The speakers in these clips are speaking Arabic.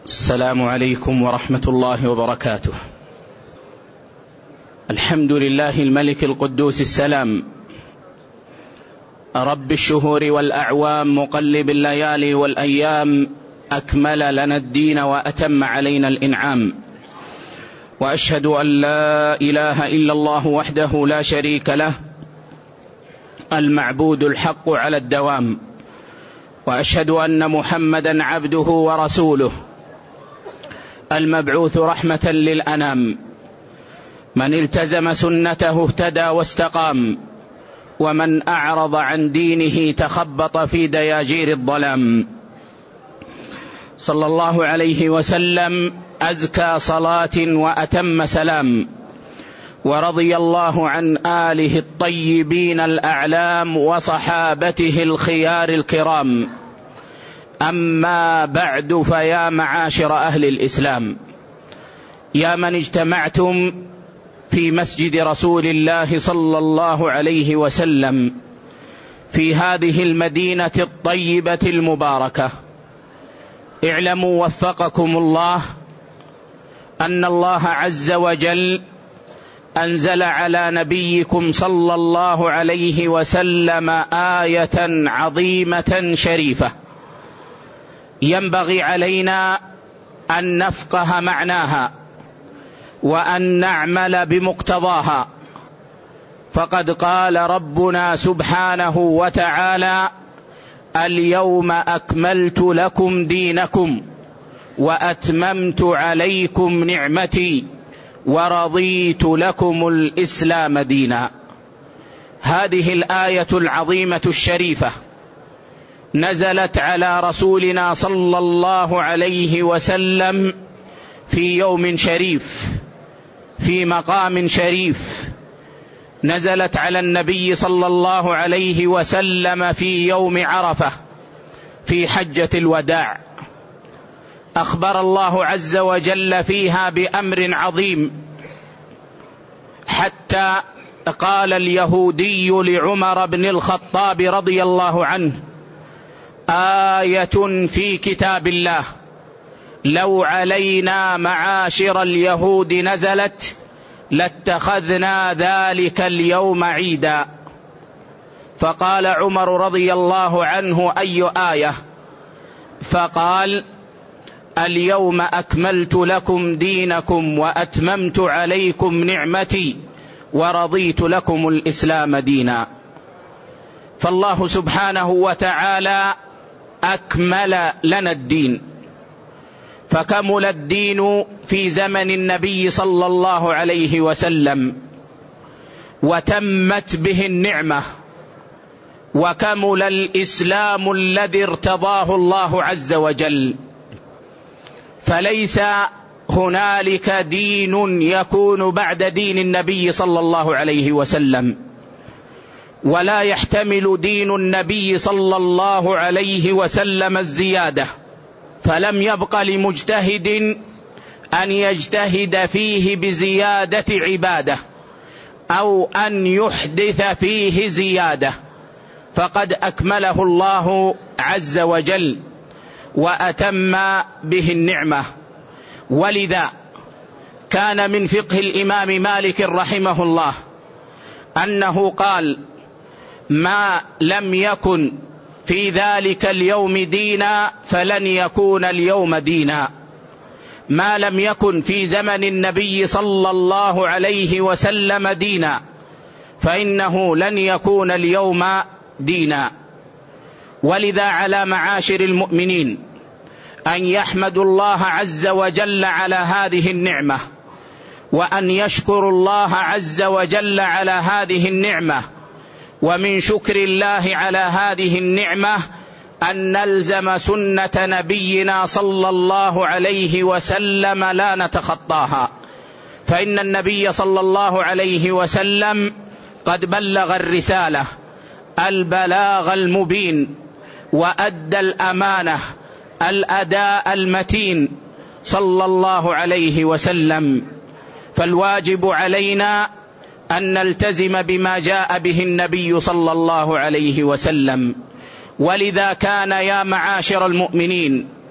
السلام عليكم ورحمة الله وبركاته. الحمد لله الملك القدوس السلام، رب الشهور والأعوام، مقلب الليالي والأيام، أكمل لنا الدين وأتم علينا الإنعام. وأشهد أن لا إله إلا الله وحده لا شريك له، المعبود الحق على الدوام. وأشهد أن محمدا عبده ورسوله، المبعوث رحمة للأنام. من التزم سنته اهتدى واستقام، ومن أعرض عن دينه تخبط في دياجير الظلام. صلى الله عليه وسلم أزكى صلاة وأتم سلام، ورضي الله عن آله الطيبين الأعلام وصحابته الخيار الكرام. أما بعد، فيا معاشر أهل الإسلام، يا من اجتمعتم في مسجد رسول الله صلى الله عليه وسلم في هذه المدينة الطيبة المباركة، اعلموا وفقكم الله أن الله عز وجل أنزل على نبيكم صلى الله عليه وسلم آية عظيمة شريفة، ينبغي علينا أن نفقه معناها وأن نعمل بمقتضاها. فقد قال ربنا سبحانه وتعالى: اليوم أكملت لكم دينكم وأتممت عليكم نعمتي ورضيت لكم الإسلام دينا. هذه الآية العظيمة الشريفة نزلت على رسولنا صلى الله عليه وسلم في يوم شريف، في مقام شريف. نزلت على النبي صلى الله عليه وسلم في يوم عرفة في حجة الوداع. أخبر الله عز وجل فيها بأمر عظيم، حتى قال اليهودي لعمر بن الخطاب رضي الله عنه: آية في كتاب الله لو علينا معاشر اليهود نزلت لاتخذنا ذلك اليوم عيدا. فقال عمر رضي الله عنه: أي آية؟ فقال: اليوم أكملت لكم دينكم وأتممت عليكم نعمتي ورضيت لكم الإسلام دينا. فالله سبحانه وتعالى أكمل لنا الدين، فكمل الدين في زمن النبي صلى الله عليه وسلم، وتمت به النعمة، وكمل الإسلام الذي ارتضاه الله عز وجل. فليس هنالك دين يكون بعد دين النبي صلى الله عليه وسلم، ولا يحتمل دين النبي صلى الله عليه وسلم الزيادة. فلم يبق لمجتهد أن يجتهد فيه بزيادة عبادة أو أن يحدث فيه زيادة، فقد أكمله الله عز وجل وأتم به النعمة. ولذا كان من فقه الإمام مالك رحمه الله أنه قال: ما لم يكن في ذلك اليوم دينا فلن يكون اليوم دينا. ما لم يكن في زمن النبي صلى الله عليه وسلم دينا فإنه لن يكون اليوم دينا. ولذا على معاشر المؤمنين أن يحمدوا الله عز وجل على هذه النعمة، وأن يشكروا الله عز وجل على هذه النعمة. ومن شكر الله على هذه النعمة أن نلزم سنة نبينا صلى الله عليه وسلم لا نتخطاها، فإن النبي صلى الله عليه وسلم قد بلغ الرسالة البلاغ المبين، وأدى الأمانة الأداء المتين صلى الله عليه وسلم. فالواجب علينا أن نلتزم بما جاء به النبي صلى الله عليه وسلم. ولذا كان يا معاشر المؤمنين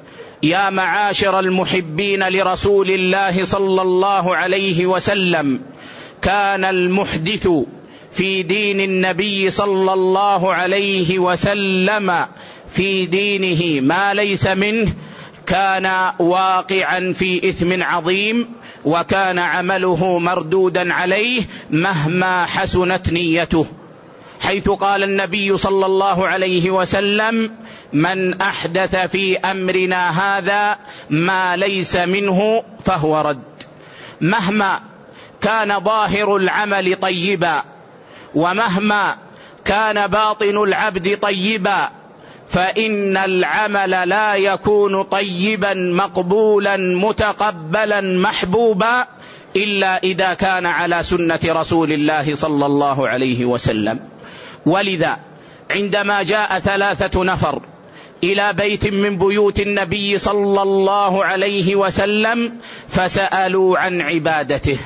يا معاشر المحبين لرسول الله صلى الله عليه وسلم، كان المحدث في دين النبي صلى الله عليه وسلم في دينه ما ليس منه كان واقعا في إثم عظيم، وكان عمله مردودا عليه مهما حسنت نيته، حيث قال النبي صلى الله عليه وسلم: من أحدث في أمرنا هذا ما ليس منه فهو رد. مهما كان ظاهر العمل طيبا، ومهما كان باطن العبد طيبا، فإن العمل لا يكون طيبا مقبولا متقبلا محبوبا إلا إذا كان على سنة رسول الله صلى الله عليه وسلم. ولذا عندما جاء 3 نفر إلى بيت من بيوت النبي صلى الله عليه وسلم فسألوا عن عبادته،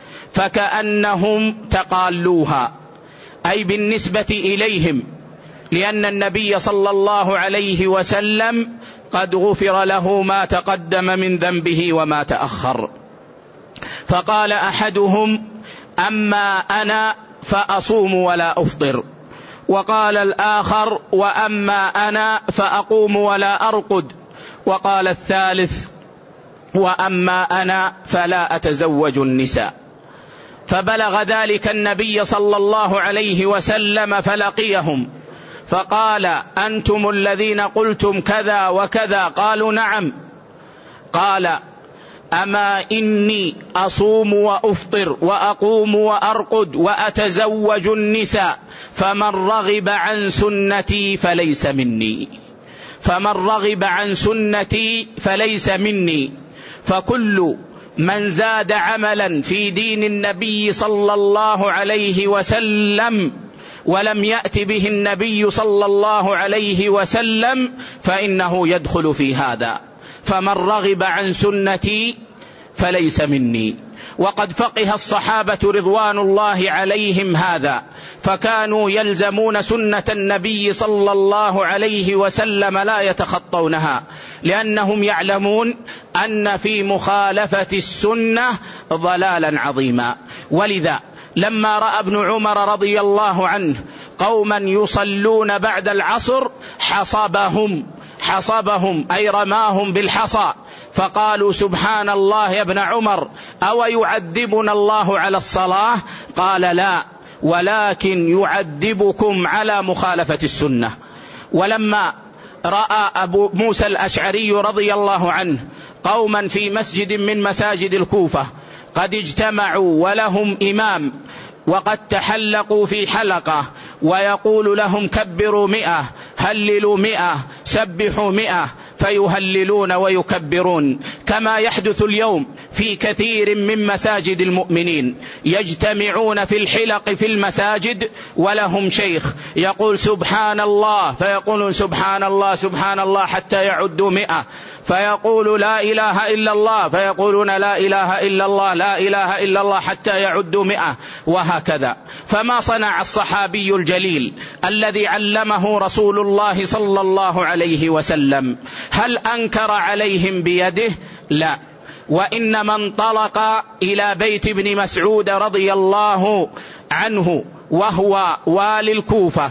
فكأنهم تقالوها، أي بالنسبة إليهم، لأن النبي صلى الله عليه وسلم قد غفر له ما تقدم من ذنبه وما تأخر. فقال أحدهم: أما أنا فأصوم ولا أفطر. وقال الآخر: وأما أنا فأقوم ولا أرقد. وقال الثالث: وأما أنا فلا أتزوج النساء. فبلغ ذلك النبي صلى الله عليه وسلم فلقيهم فقال: أنتم الذين قلتم كذا وكذا؟ قالوا: نعم. قال: أما إني أصوم وأفطر وأقوم وأرقد وأتزوج النساء، فمن رغب عن سنتي فليس مني. فمن رغب عن سنتي فليس مني. فكل من زاد عملا في دين النبي صلى الله عليه وسلم ولم يأت به النبي صلى الله عليه وسلم فإنه يدخل في هذا. فمن رغب عن سنتي فليس مني. وقد فقه الصحابة رضوان الله عليهم هذا، فكانوا يلزمون سنة النبي صلى الله عليه وسلم لا يتخطونها، لأنهم يعلمون أن في مخالفة السنة ضلالا عظيما. ولذا لما رأى ابن عمر رضي الله عنه قوما يصلون بعد العصر حصبهم أي رماهم بالحصى، فقالوا: سبحان الله يا ابن عمر، أو يعذبنا الله على الصلاة؟ قال: لا، ولكن يعذبكم على مخالفة السنة. ولما رأى أبو موسى الأشعري رضي الله عنه قوما في مسجد من مساجد الكوفة قد اجتمعوا ولهم إمام، وقد تحلقوا في حلقة، ويقول لهم: كبروا 100، هللوا 100، سبحوا 100، فيهللون ويكبرون، كما يحدث اليوم في كثير من مساجد المؤمنين. يجتمعون في الحلق في المساجد ولهم شيخ يقول: سبحان الله، فيقولون: سبحان الله سبحان الله، حتى يعدوا 100، فيقول: لا إله إلا الله، فيقولون: لا إله إلا الله، لا إله إلا الله، حتى يعدوا 100، وهكذا. فما صنع الصحابي الجليل الذي علمه رسول الله صلى الله عليه وسلم؟ هل أنكر عليهم بيده؟ لا، وإنما انطلق إلى بيت ابن مسعود رضي الله عنه وهو والي الكوفة،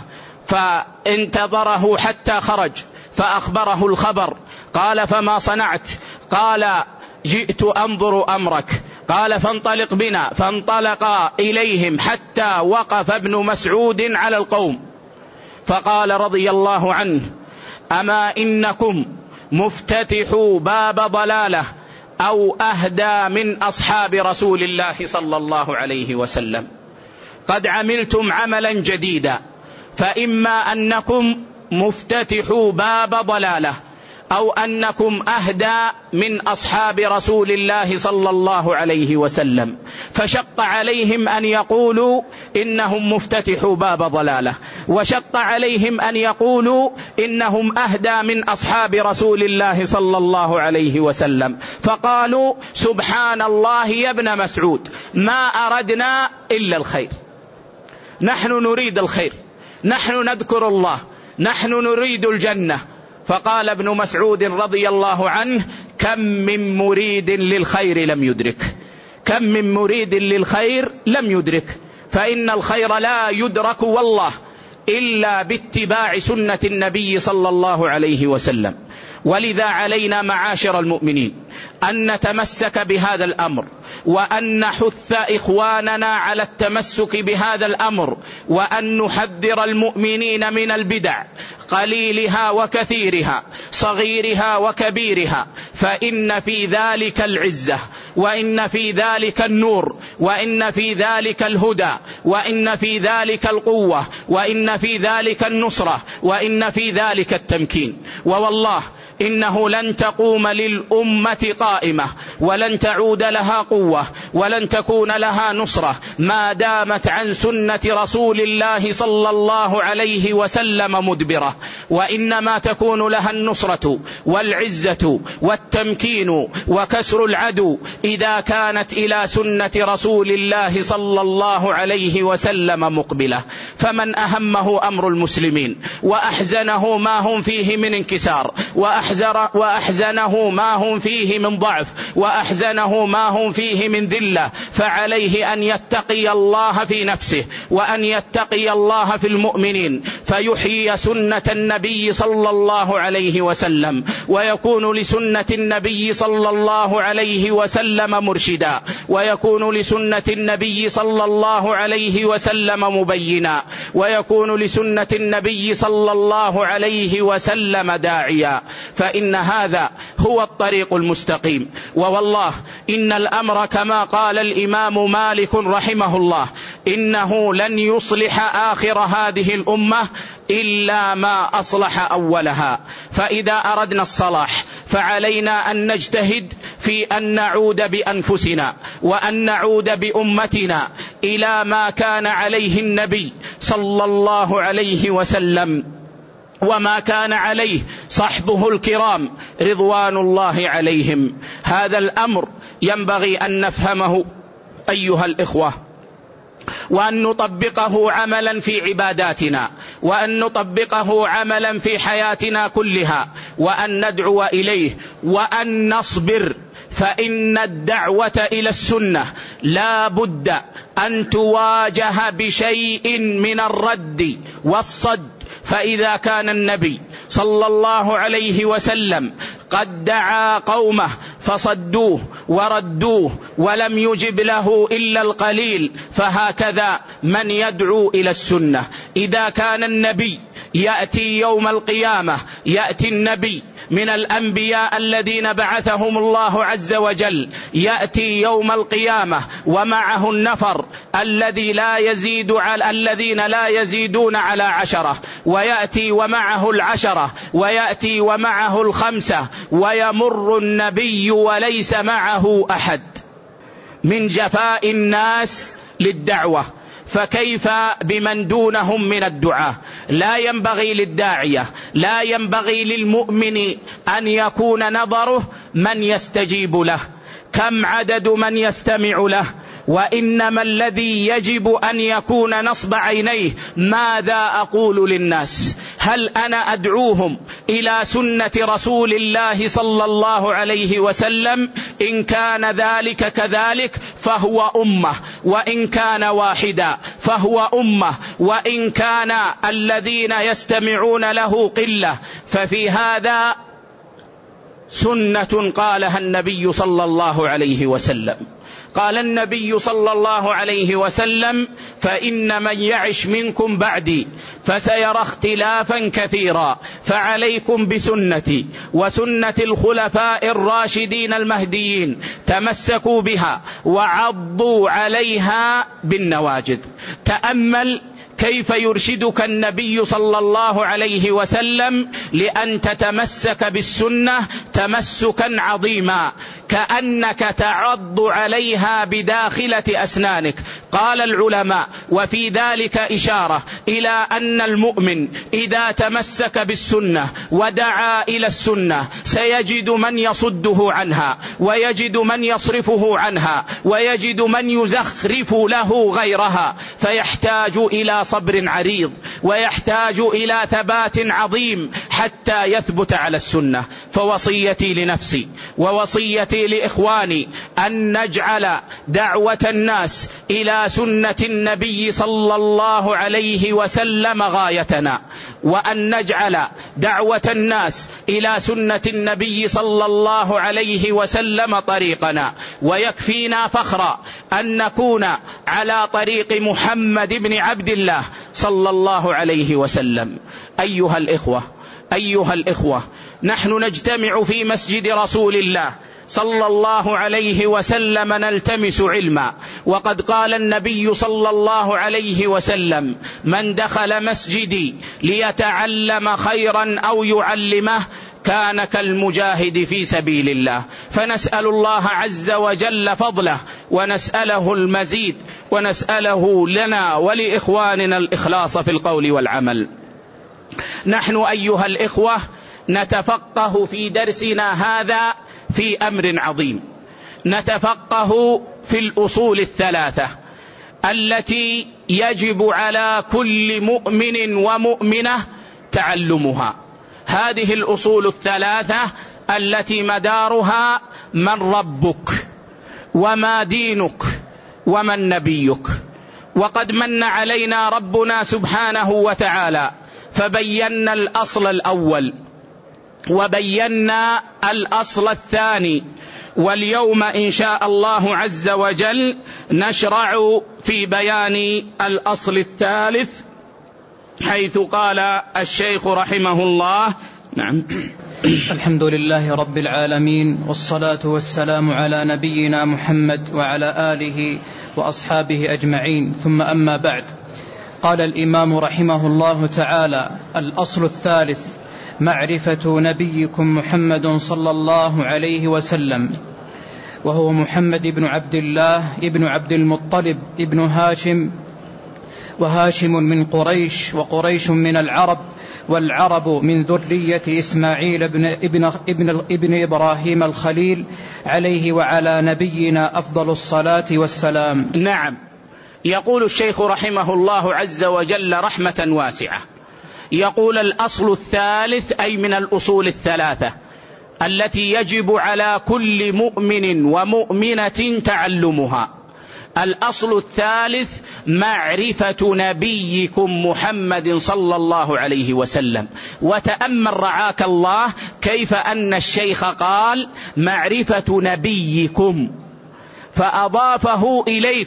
فانتظره حتى خرج، فأخبره الخبر. قال: فما صنعت؟ قال: جئت أنظر أمرك. قال: فانطلق بنا. فانطلق إليهم حتى وقف ابن مسعود على القوم، فقال رضي الله عنه: أما إنكم مفتتحوا باب ضلالة أو أهدى من أصحاب رسول الله صلى الله عليه وسلم. قد عملتم عملا جديدا، فإما أنكم مفتتحوا باب ضلالة أو أنكم أهدى من أصحاب رسول الله صلى الله عليه وسلم. فشق عليهم أن يقولوا إنهم مفتتحوا باب ضلالة، وشق عليهم أن يقولوا إنهم أهدى من أصحاب رسول الله صلى الله عليه وسلم. فقالوا: سبحان الله يا ابن مسعود، ما أردنا إلا الخير، نحن نريد الخير، نحن نذكر الله، نحن نريد الجنة، فقال ابن مسعود رضي الله عنه: كم من مريد للخير لم يدرك، كم من مريد للخير لم يدرك. فإن الخير لا يدرك والله إلا باتباع سنة النبي صلى الله عليه وسلم. ولذا علينا معاشر المؤمنين أن نتمسك بهذا الأمر، وأن نحث إخواننا على التمسك بهذا الأمر، وأن نحذر المؤمنين من البدع قليلها وكثيرها، صغيرها وكبيرها، فإن في ذلك العزة، وإن في ذلك النور، وإن في ذلك الهدى، وإن في ذلك القوة، وإن في ذلك النصرة، وإن في ذلك التمكين. ووالله إنه لن تقوم للأمة قائمة، ولن تعود لها قوة، ولن تكون لها نصرة ما دامت عن سنة رسول الله صلى الله عليه وسلم مدبرة. وإنما تكون لها النصرة والعزة والتمكين وكسر العدو إذا كانت إلى سنة رسول الله صلى الله عليه وسلم مقبلة. فمن أهمه أمر المسلمين وأحزنه ما هم فيه من انكسار، وأحزنه ما هم فيه من ضعف، وأحزنه ما هم فيه من ذلة، فعليه أن يتقي الله في نفسه، وأن يتقي الله في المؤمنين، فيحيي سنة النبي صلى الله عليه وسلم، ويكون لسنة النبي صلى الله عليه وسلم مرشدا، ويكون لسنة النبي صلى الله عليه وسلم مبينا، ويكون لسنة النبي صلى الله عليه وسلم داعيا. فإن هذا هو الطريق المستقيم. ووالله إن الأمر كما قال الإمام مالك رحمه الله: إنه لن يصلح آخر هذه الأمة إلا ما أصلح أولها. فإذا أردنا الصلاح فعلينا أن نجتهد في أن نعود بأنفسنا، وأن نعود بأمتنا إلى ما كان عليه النبي صلى الله عليه وسلم، وما كان عليه صحبه الكرام رضوان الله عليهم. هذا الأمر ينبغي أن نفهمه أيها الإخوة، وأن نطبقه عملا في عباداتنا، وأن نطبقه عملا في حياتنا كلها، وأن ندعو إليه، وأن نصبر. فإن الدعوة إلى السنة لا بد أن تواجه بشيء من الرد والصد. فإذا كان النبي صلى الله عليه وسلم قد دعا قومه فصدوه وردوه ولم يجب له إلا القليل، فهكذا من يدعو إلى السنة. إذا كان النبي يأتي يوم القيامة، يأتي النبي من الأنبياء الذين بعثهم الله عز وجل، يأتي يوم القيامة ومعه النفر الذين لا يزيدون على 10، ويأتي ومعه 10، ويأتي ومعه 5، ويمر النبي وليس معه أحد من جفاء الناس للدعوة، فكيف بمن دونهم من الدعاة؟ لا ينبغي للداعية، لا ينبغي للمؤمن أن يكون نظره من يستجيب له، كم عدد من يستمع له، وإنما الذي يجب أن يكون نصب عينيه ماذا أقول للناس؟ هل أنا أدعوهم إلى سنة رسول الله صلى الله عليه وسلم؟ إن كان ذلك كذلك فهو أمة، وإن كان واحدا فهو أمة، وإن كان الذين يستمعون له قلة، ففي هذا سنة قالها النبي صلى الله عليه وسلم. قال النبي صلى الله عليه وسلم: فإن من يعش منكم بعدي فسيرى اختلافا كثيرا، فعليكم بسنتي وسنة الخلفاء الراشدين المهديين، تمسكوا بها وعضوا عليها بالنواجذ. تأمل كيف يرشدك النبي صلى الله عليه وسلم لأن تتمسك بالسنة تمسكا عظيما، كأنك تعض عليها بداخلة أسنانك. قال العلماء: وفي ذلك إشارة إلى أن المؤمن إذا تمسك بالسنة ودعا إلى السنة سيجد من يصده عنها، ويجد من يصرفه عنها، ويجد من يزخرف له غيرها، فيحتاج إلى صبر عريض، ويحتاج إلى ثبات عظيم حتى يثبت على السنة. فوصيتي لنفسي ووصيتي لإخواني أن نجعل دعوة الناس إلى سنة النبي صلى الله عليه وسلم غايتنا، وأن نجعل دعوة الناس إلى سنة النبي صلى الله عليه وسلم طريقنا. ويكفينا فخرا أن نكون على طريق محمد بن عبد الله صلى الله عليه وسلم. أيها الإخوة، نحن نجتمع في مسجد رسول الله صلى الله عليه وسلم نلتمس علما، وقد قال النبي صلى الله عليه وسلم: من دخل مسجدي ليتعلم خيرا أو يعلمه كان كالمجاهد في سبيل الله. فنسأل الله عز وجل فضله، ونسأله المزيد، ونسأله لنا ولإخواننا الإخلاص في القول والعمل. نحن أيها الإخوة نتفقه في درسنا هذا في أمر عظيم، نتفقه في الأصول الثلاثة التي يجب على كل مؤمن ومؤمنة تعلمها. هذه الأصول الثلاثة التي مدارها من ربك وما دينك ومن نبيك. وقد من علينا ربنا سبحانه وتعالى فبينا الأصل الأول وبينا الأصل الثاني، واليوم إن شاء الله عز وجل نشرع في بيان الأصل الثالث، حيث قال الشيخ رحمه الله: نعم. الحمد لله رب العالمين، والصلاة والسلام على نبينا محمد وعلى آله وأصحابه أجمعين، ثم أما بعد. قال الإمام رحمه الله تعالى: الأصل الثالث معرفة نبيكم محمد صلى الله عليه وسلم، وهو محمد بن عبد الله ابن عبد المطلب ابن هاشم، وهاشم من قريش، وقريش من العرب، والعرب من ذرية إسماعيل ابن إبراهيم الخليل، عليه وعلى نبينا أفضل الصلاة والسلام. نعم. يقول الشيخ رحمه الله عز وجل رحمة واسعة، يقول: الأصل الثالث، أي من الأصول الثلاثة التي يجب على كل مؤمن ومؤمنة تعلمها. الأصل الثالث معرفة نبيكم محمد صلى الله عليه وسلم. وتأمل رعاك الله كيف أن الشيخ قال معرفة نبيكم، فأضافه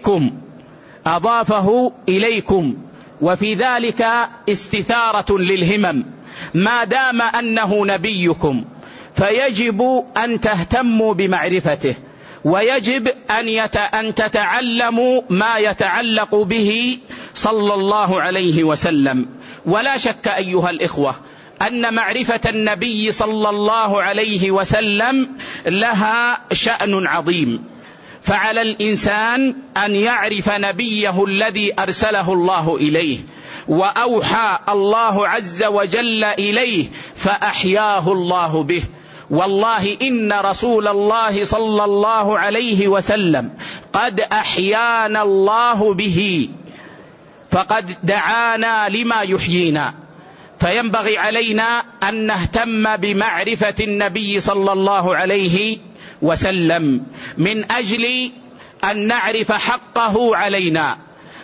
إليكم، وفي ذلك استثارة للهمم. ما دام أنه نبيكم فيجب أن تهتموا بمعرفته، ويجب أن تتعلموا ما يتعلق به صلى الله عليه وسلم. ولا شك أيها الإخوة أن معرفة النبي صلى الله عليه وسلم لها شأن عظيم، فعلى الإنسان أن يعرف نبيه الذي أرسله الله إليه وأوحى الله عز وجل إليه فأحياه الله به. والله إن رسول الله صلى الله عليه وسلم قد أحيانا الله به، فقد دعانا لما يحيينا. فينبغي علينا أن نهتم بمعرفة النبي صلى الله عليه وسلم من أجل أن نعرف حقه علينا،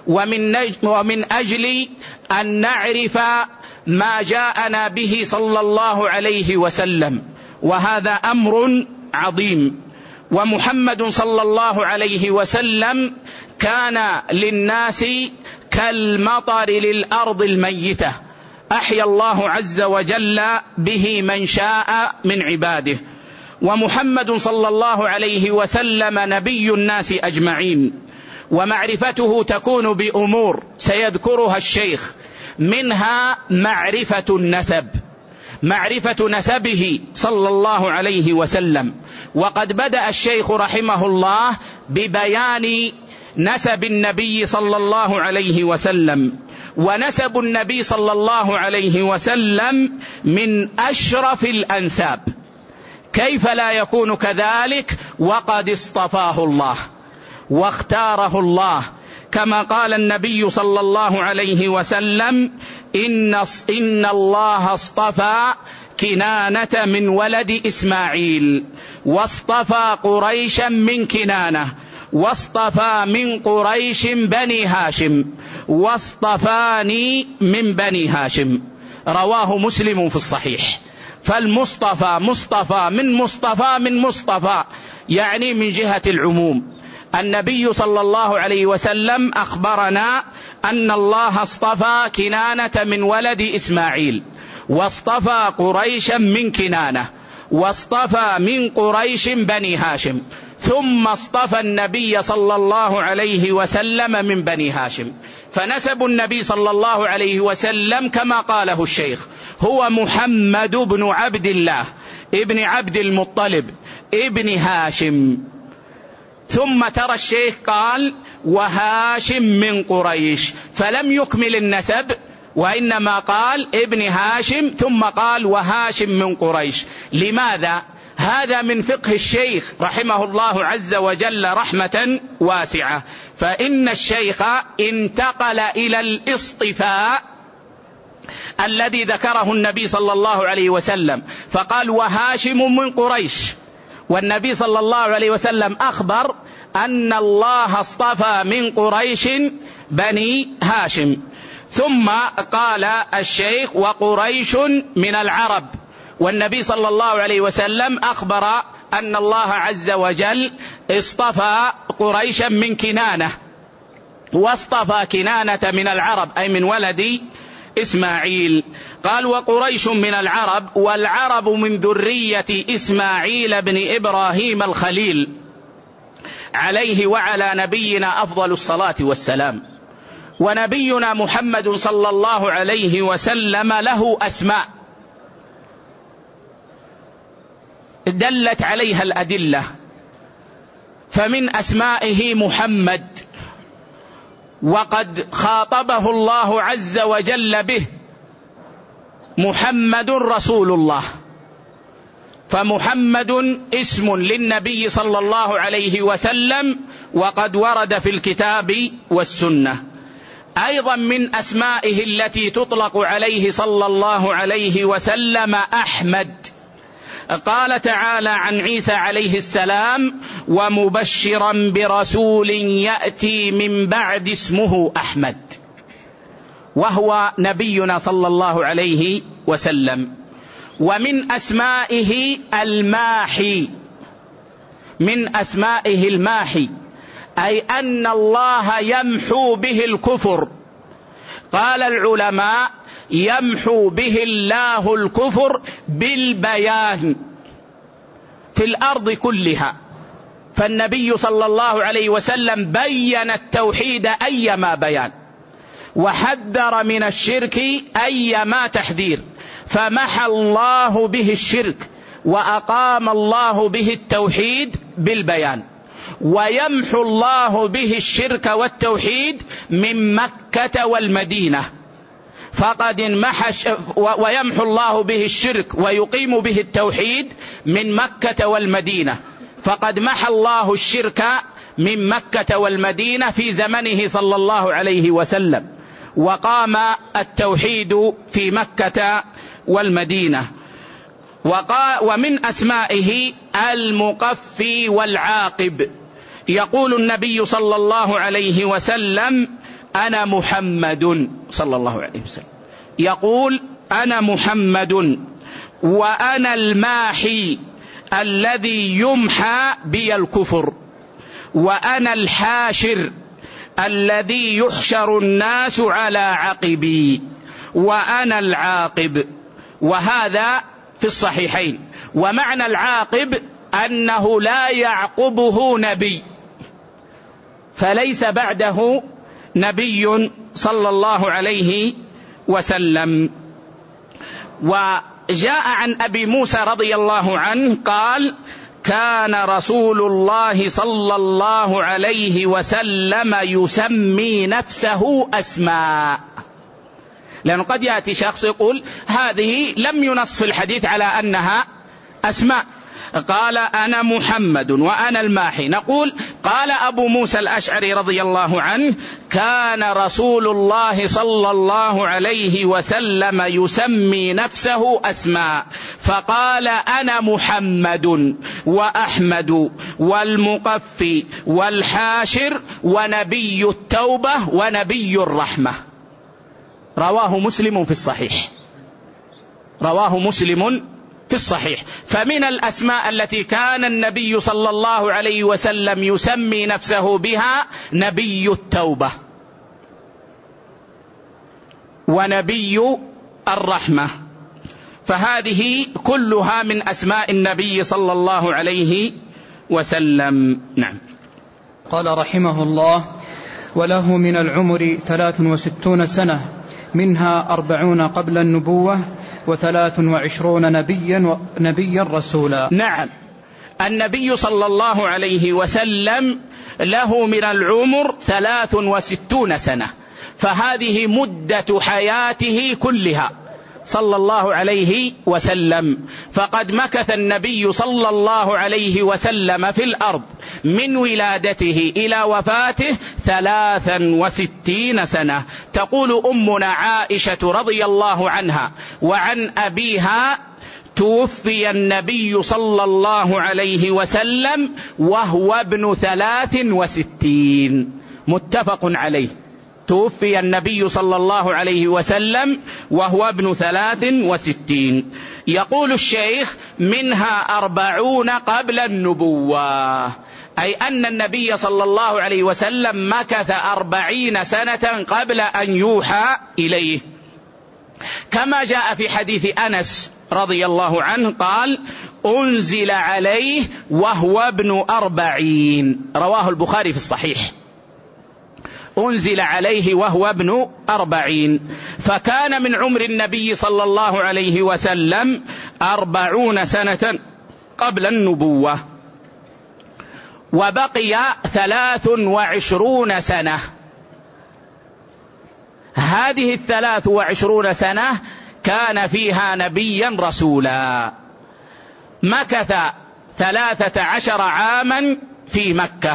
ومن أجل أن نعرف ما جاءنا به صلى الله عليه وسلم، وهذا أمر عظيم. ومحمد صلى الله عليه وسلم كان للناس كالمطر للأرض الميتة، أحيا الله عز وجل به من شاء من عباده. ومحمد صلى الله عليه وسلم نبي الناس أجمعين، ومعرفته تكون بأمور سيذكرها الشيخ، منها معرفة النسب، معرفة نسبه صلى الله عليه وسلم. وقد بدأ الشيخ رحمه الله ببيان نسب النبي صلى الله عليه وسلم. ونسب النبي صلى الله عليه وسلم من أشرف الأنساب، كيف لا يكون كذلك وقد اصطفاه الله واختاره الله، كما قال النبي صلى الله عليه وسلم: إن الله اصطفى كنانة من ولد إسماعيل، واصطفى قريشا من كنانة، واصطفى من قريش بني هاشم، واصطفاني من بني هاشم. رواه مسلم في الصحيح. فالمصطفى مصطفى من مصطفى، يعني من جهة العموم. النبي صلى الله عليه وسلم أخبرنا أن الله اصطفى كنانة من ولد إسماعيل، واصطفى قريشا من كنانة، واصطفى من قريش بني هاشم، ثم اصطفى النبي صلى الله عليه وسلم من بني هاشم. فنسب النبي صلى الله عليه وسلم كما قاله الشيخ هو محمد بن عبد الله ابن عبد المطلب ابن هاشم. ثم ترى الشيخ قال: وهاشم من قريش، فلم يكمل النسب، وإنما قال ابن هاشم ثم قال وهاشم من قريش. لماذا؟ هذا من فقه الشيخ رحمه الله عز وجل رحمة واسعة. فإن الشيخ انتقل إلى الاصطفاء الذي ذكره النبي صلى الله عليه وسلم، فقال وهاشم من قريش، والنبي صلى الله عليه وسلم أخبر أن الله اصطفى من قريش بني هاشم. ثم قال الشيخ وقريش من العرب، والنبي صلى الله عليه وسلم أخبر أن الله عز وجل اصطفى قريشا من كنانة، واصطفى كنانة من العرب أي من ولد إسماعيل. قال وقريش من العرب، والعرب من ذرية إسماعيل بن إبراهيم الخليل عليه وعلى نبينا أفضل الصلاة والسلام. ونبينا محمد صلى الله عليه وسلم له أسماء دلت عليها الأدلة، فمن أسمائه محمد، وقد خاطبه الله عز وجل به: محمد رسول الله. فمحمد اسم للنبي صلى الله عليه وسلم، وقد ورد في الكتاب والسنة. أيضا من أسمائه التي تطلق عليه صلى الله عليه وسلم أحمد. قال تعالى عن عيسى عليه السلام: ومبشرا برسول يأتي من بعد اسمه أحمد، وهو نبينا صلى الله عليه وسلم. ومن أسمائه الماحي، من أسمائه الماحي، أي أن الله يمحو به الكفر. قال العلماء: يمحو به الله الكفر بالبيان في الأرض كلها. فالنبي صلى الله عليه وسلم بين التوحيد أيما بيان، وحذر من الشرك أيما تحذير، فمحى الله به الشرك وأقام الله به التوحيد بالبيان. ويمحو الله به الشرك والتوحيد من مكة والمدينة، فقد ويمحو الله به الشرك ويقيم به التوحيد من مكة والمدينة، فقد محى الله الشرك من مكة والمدينة في زمنه صلى الله عليه وسلم، وقام التوحيد في مكة والمدينة. ومن أسمائه المقفي والعاقب. يقول النبي صلى الله عليه وسلم: أنا محمد، صلى الله عليه وسلم يقول: أنا محمد، وأنا الماحي الذي يمحى بي الكفر، وأنا الحاشر الذي يحشر الناس على عقبي، وأنا العاقب. وهذا في الصحيحين. ومعنى العاقب أنه لا يعقبه نبي، فليس بعده نبي صلى الله عليه وسلم. وجاء عن أبي موسى رضي الله عنه قال: كان رسول الله صلى الله عليه وسلم يسمي نفسه أسماء. لأنه قد يأتي شخص يقول: هذه لم ينص في الحديث على أنها أسماء، قال أنا محمد وأنا الماحي، نقول قال أبو موسى الأشعري رضي الله عنه: كان رسول الله صلى الله عليه وسلم يسمي نفسه أسماء، فقال أنا محمد وأحمد والمقفي والحاشر ونبي التوبة ونبي الرحمة. رواه مسلم في الصحيح، رواه مسلم في الصحيح. فمن الأسماء التي كان النبي صلى الله عليه وسلم يسمي نفسه بها نبي التوبة ونبي الرحمة، فهذه كلها من أسماء النبي صلى الله عليه وسلم. نعم. قال رحمه الله: وله من العمر 63 سنة، منها 40 قبل النبوة و23 نبيا رسولا. نعم، النبي صلى الله عليه وسلم له من العمر 63 سنة، فهذه مدة حياته كلها صلى الله عليه وسلم. فقد مكث النبي صلى الله عليه وسلم في الأرض من ولادته إلى وفاته 63 سنة. تقول أمنا عائشة رضي الله عنها وعن أبيها: توفي النبي صلى الله عليه وسلم وهو ابن 63. متفق عليه، توفي النبي صلى الله عليه وسلم وهو ابن 63. يقول الشيخ: منها 40 قبل النبوة، أي أن النبي صلى الله عليه وسلم مكث 40 سنة قبل أن يوحى إليه، كما جاء في حديث أنس رضي الله عنه قال: أنزل عليه وهو ابن 40. رواه البخاري في الصحيح، أنزل عليه وهو ابن 40. فكان من عمر النبي صلى الله عليه وسلم 40 سنة قبل النبوة، وبقي 23 سنة. هذه 23 سنة كان فيها نبيا رسولا، مكث 13 عاما في مكة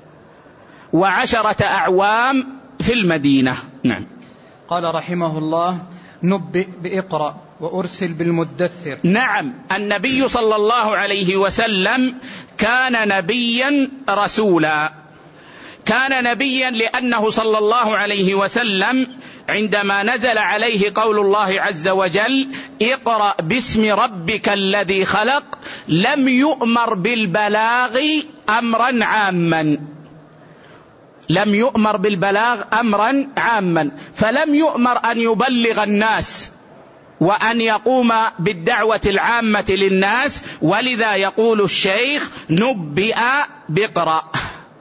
و10 أعوام في المدينة. نعم. قال رحمه الله: نبئ بإقرأ وأرسل بالمدثر. نعم، النبي صلى الله عليه وسلم كان نبيا رسولا، كان نبيا لأنه صلى الله عليه وسلم عندما نزل عليه قول الله عز وجل: اقرأ باسم ربك الذي خلق، لم يؤمر بالبلاغ أمرا عاما، لم يؤمر بالبلاغ أمرا عاما، فلم يؤمر أن يبلغ الناس وأن يقوم بالدعوة العامة للناس، ولذا يقول الشيخ: نبئ بإقرأ.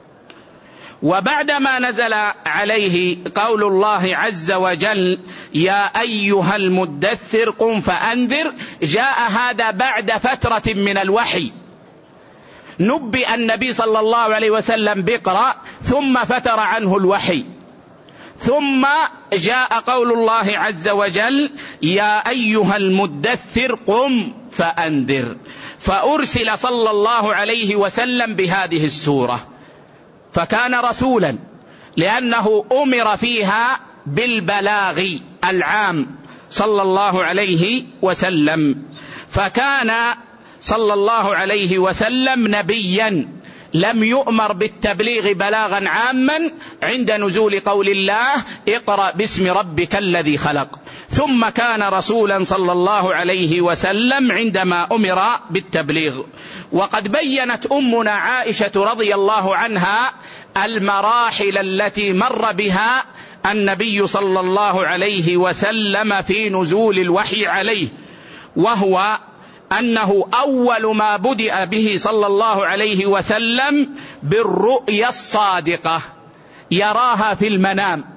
وبعدما نزل عليه قول الله عز وجل: يا أيها المدثر قم فأنذر، جاء هذا بعد فترة من الوحي. نبئ النبي صلى الله عليه وسلم بإقرأ، ثم فتر عنه الوحي، ثم جاء قول الله عز وجل: يا أيها المدثر قم فأنذر، فأرسل صلى الله عليه وسلم بهذه السورة، فكان رسولا لأنه أمر فيها بالبلاغ العام صلى الله عليه وسلم، فكان صلى الله عليه وسلم نبيا لم يؤمر بالتبليغ بلاغا عاما عند نزول قول الله: اقرأ باسم ربك الذي خلق، ثم كان رسولا صلى الله عليه وسلم عندما أمر بالتبليغ. وقد بينت أمنا عائشة رضي الله عنها المراحل التي مر بها النبي صلى الله عليه وسلم في نزول الوحي عليه، وهو أنه أول ما بدأ به صلى الله عليه وسلم بالرؤيا الصادقة، يراها في المنام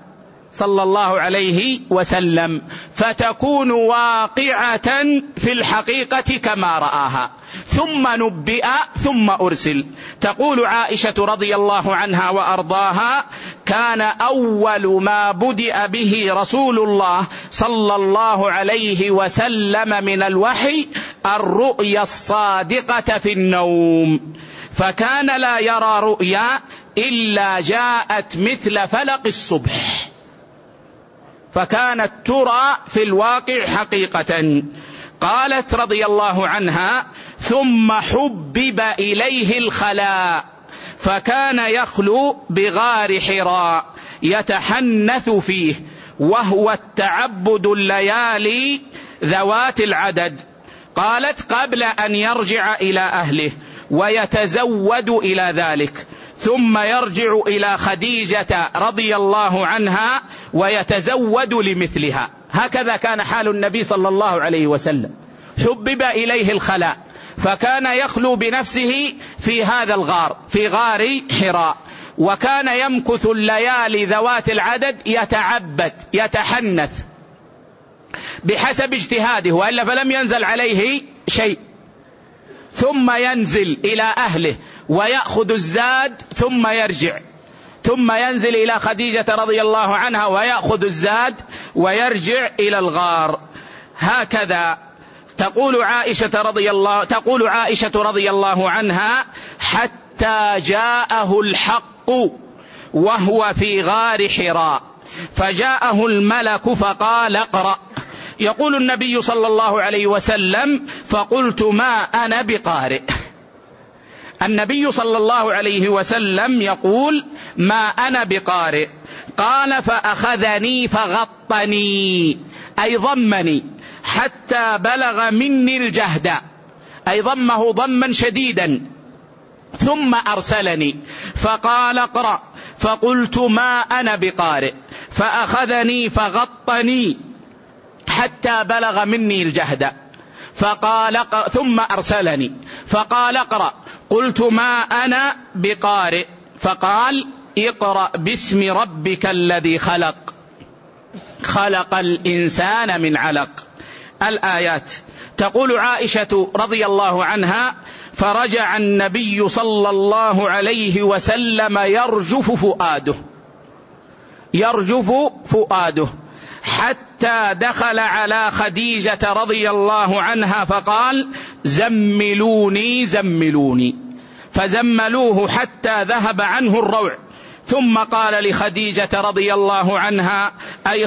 صلى الله عليه وسلم، فتكون واقعة في الحقيقة كما رآها، ثم نبئ ثم أرسل. تقول عائشة رضي الله عنها وأرضاها: كان أول ما بدأ به رسول الله صلى الله عليه وسلم من الوحي الرؤيا الصادقة في النوم، فكان لا يرى رؤيا إلا جاءت مثل فلق الصبح، فكانت ترى في الواقع حقيقة. قالت رضي الله عنها: ثم حبب إليه الخلاء، فكان يخلو بغار حراء يتحنث فيه، وهو التعبد الليالي ذوات العدد. قالت: قبل أن يرجع إلى أهله ويتزود إلى ذلك، ثم يرجع إلى خديجة رضي الله عنها ويتزود لمثلها. هكذا كان حال النبي صلى الله عليه وسلم، حبب إليه الخلاء، فكان يخلو بنفسه في هذا الغار، في غار حراء، وكان يمكث الليالي ذوات العدد يتعبد يتحنث بحسب اجتهاده، وإلا فلم ينزل عليه شيء، ثم ينزل إلى أهله ويأخذ الزاد ثم يرجع، ثم ينزل إلى خديجة رضي الله عنها ويأخذ الزاد ويرجع إلى الغار. هكذا تقول عائشة رضي الله عنها: حتى جاءه الحق وهو في غار حراء، فجاءه الملك فقال: اقرأ. يقول النبي صلى الله عليه وسلم: فقلت ما أنا بقارئ. النبي صلى الله عليه وسلم يقول: ما أنا بقارئ. قال: فأخذني فغطني، أي ضمني، حتى بلغ مني الجهد، أي ضمه ضما شديدا، ثم أرسلني فقال: اقرأ. فقلت: ما أنا بقارئ. فأخذني فغطني حتى بلغ مني الجهد، فقال: ثم أرسلني فقال: اقرأ. قلت: ما أنا بقارئ. فقال: اقرأ باسم ربك الذي خلق، خلق الإنسان من علق. الآيات. تقول عائشة رضي الله عنها: فرجع النبي صلى الله عليه وسلم يرجف فؤاده حتى دخل على خديجة رضي الله عنها فقال: زملوني زملوني، فزملوه حتى ذهب عنه الروع، ثم قال لخديجة رضي الله عنها: أي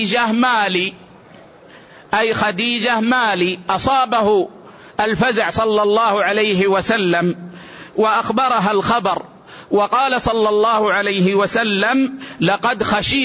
خديجة مالي. أصابه الفزع صلى الله عليه وسلم وأخبرها الخبر، وقال صلى الله عليه وسلم: لقد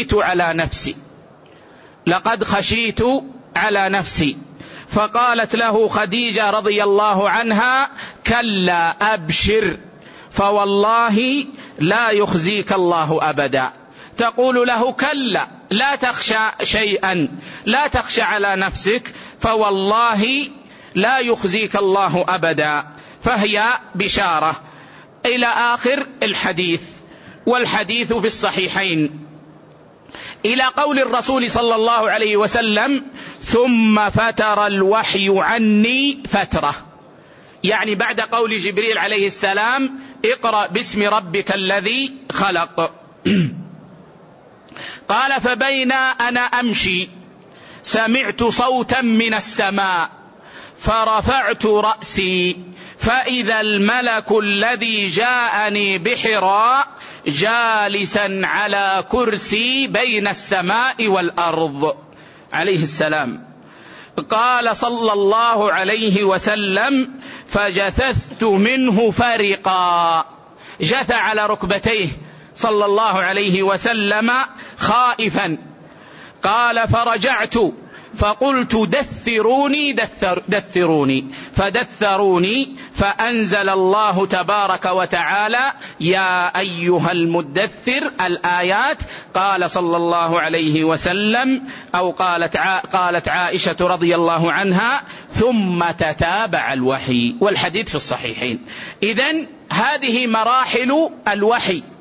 خشيت على نفسي. فقالت له خديجة رضي الله عنها: كلا أبشر، فوالله لا يخزيك الله أبدا. تقول له: كلا، لا تخشى شيئا، لا تخشى على نفسك، فوالله لا يخزيك الله أبدا. فهي بشارة إلى آخر الحديث، والحديث في الصحيحين، إلى قول الرسول صلى الله عليه وسلم: ثم فتر الوحي عني فترة، يعني بعد قول جبريل عليه السلام: اقرأ باسم ربك الذي خلق. قال: فبين أنا أمشي سمعت صوتا من السماء، فرفعت رأسي فإذا الملك الذي جاءني بحراء جالسا على كرسي بين السماء والأرض عليه السلام. قال صلى الله عليه وسلم: فجثثت منه فرقا، جثى على ركبتيه صلى الله عليه وسلم خائفا. قال: فرجعت فقلت: دثروني، فدثروني، فأنزل الله تبارك وتعالى: يا أيها المدثر، الآيات. قال صلى الله عليه وسلم، أو قالت عائشة رضي الله عنها: ثم تتابع الوحي، والحديث في الصحيحين. إذن هذه مراحل الوحي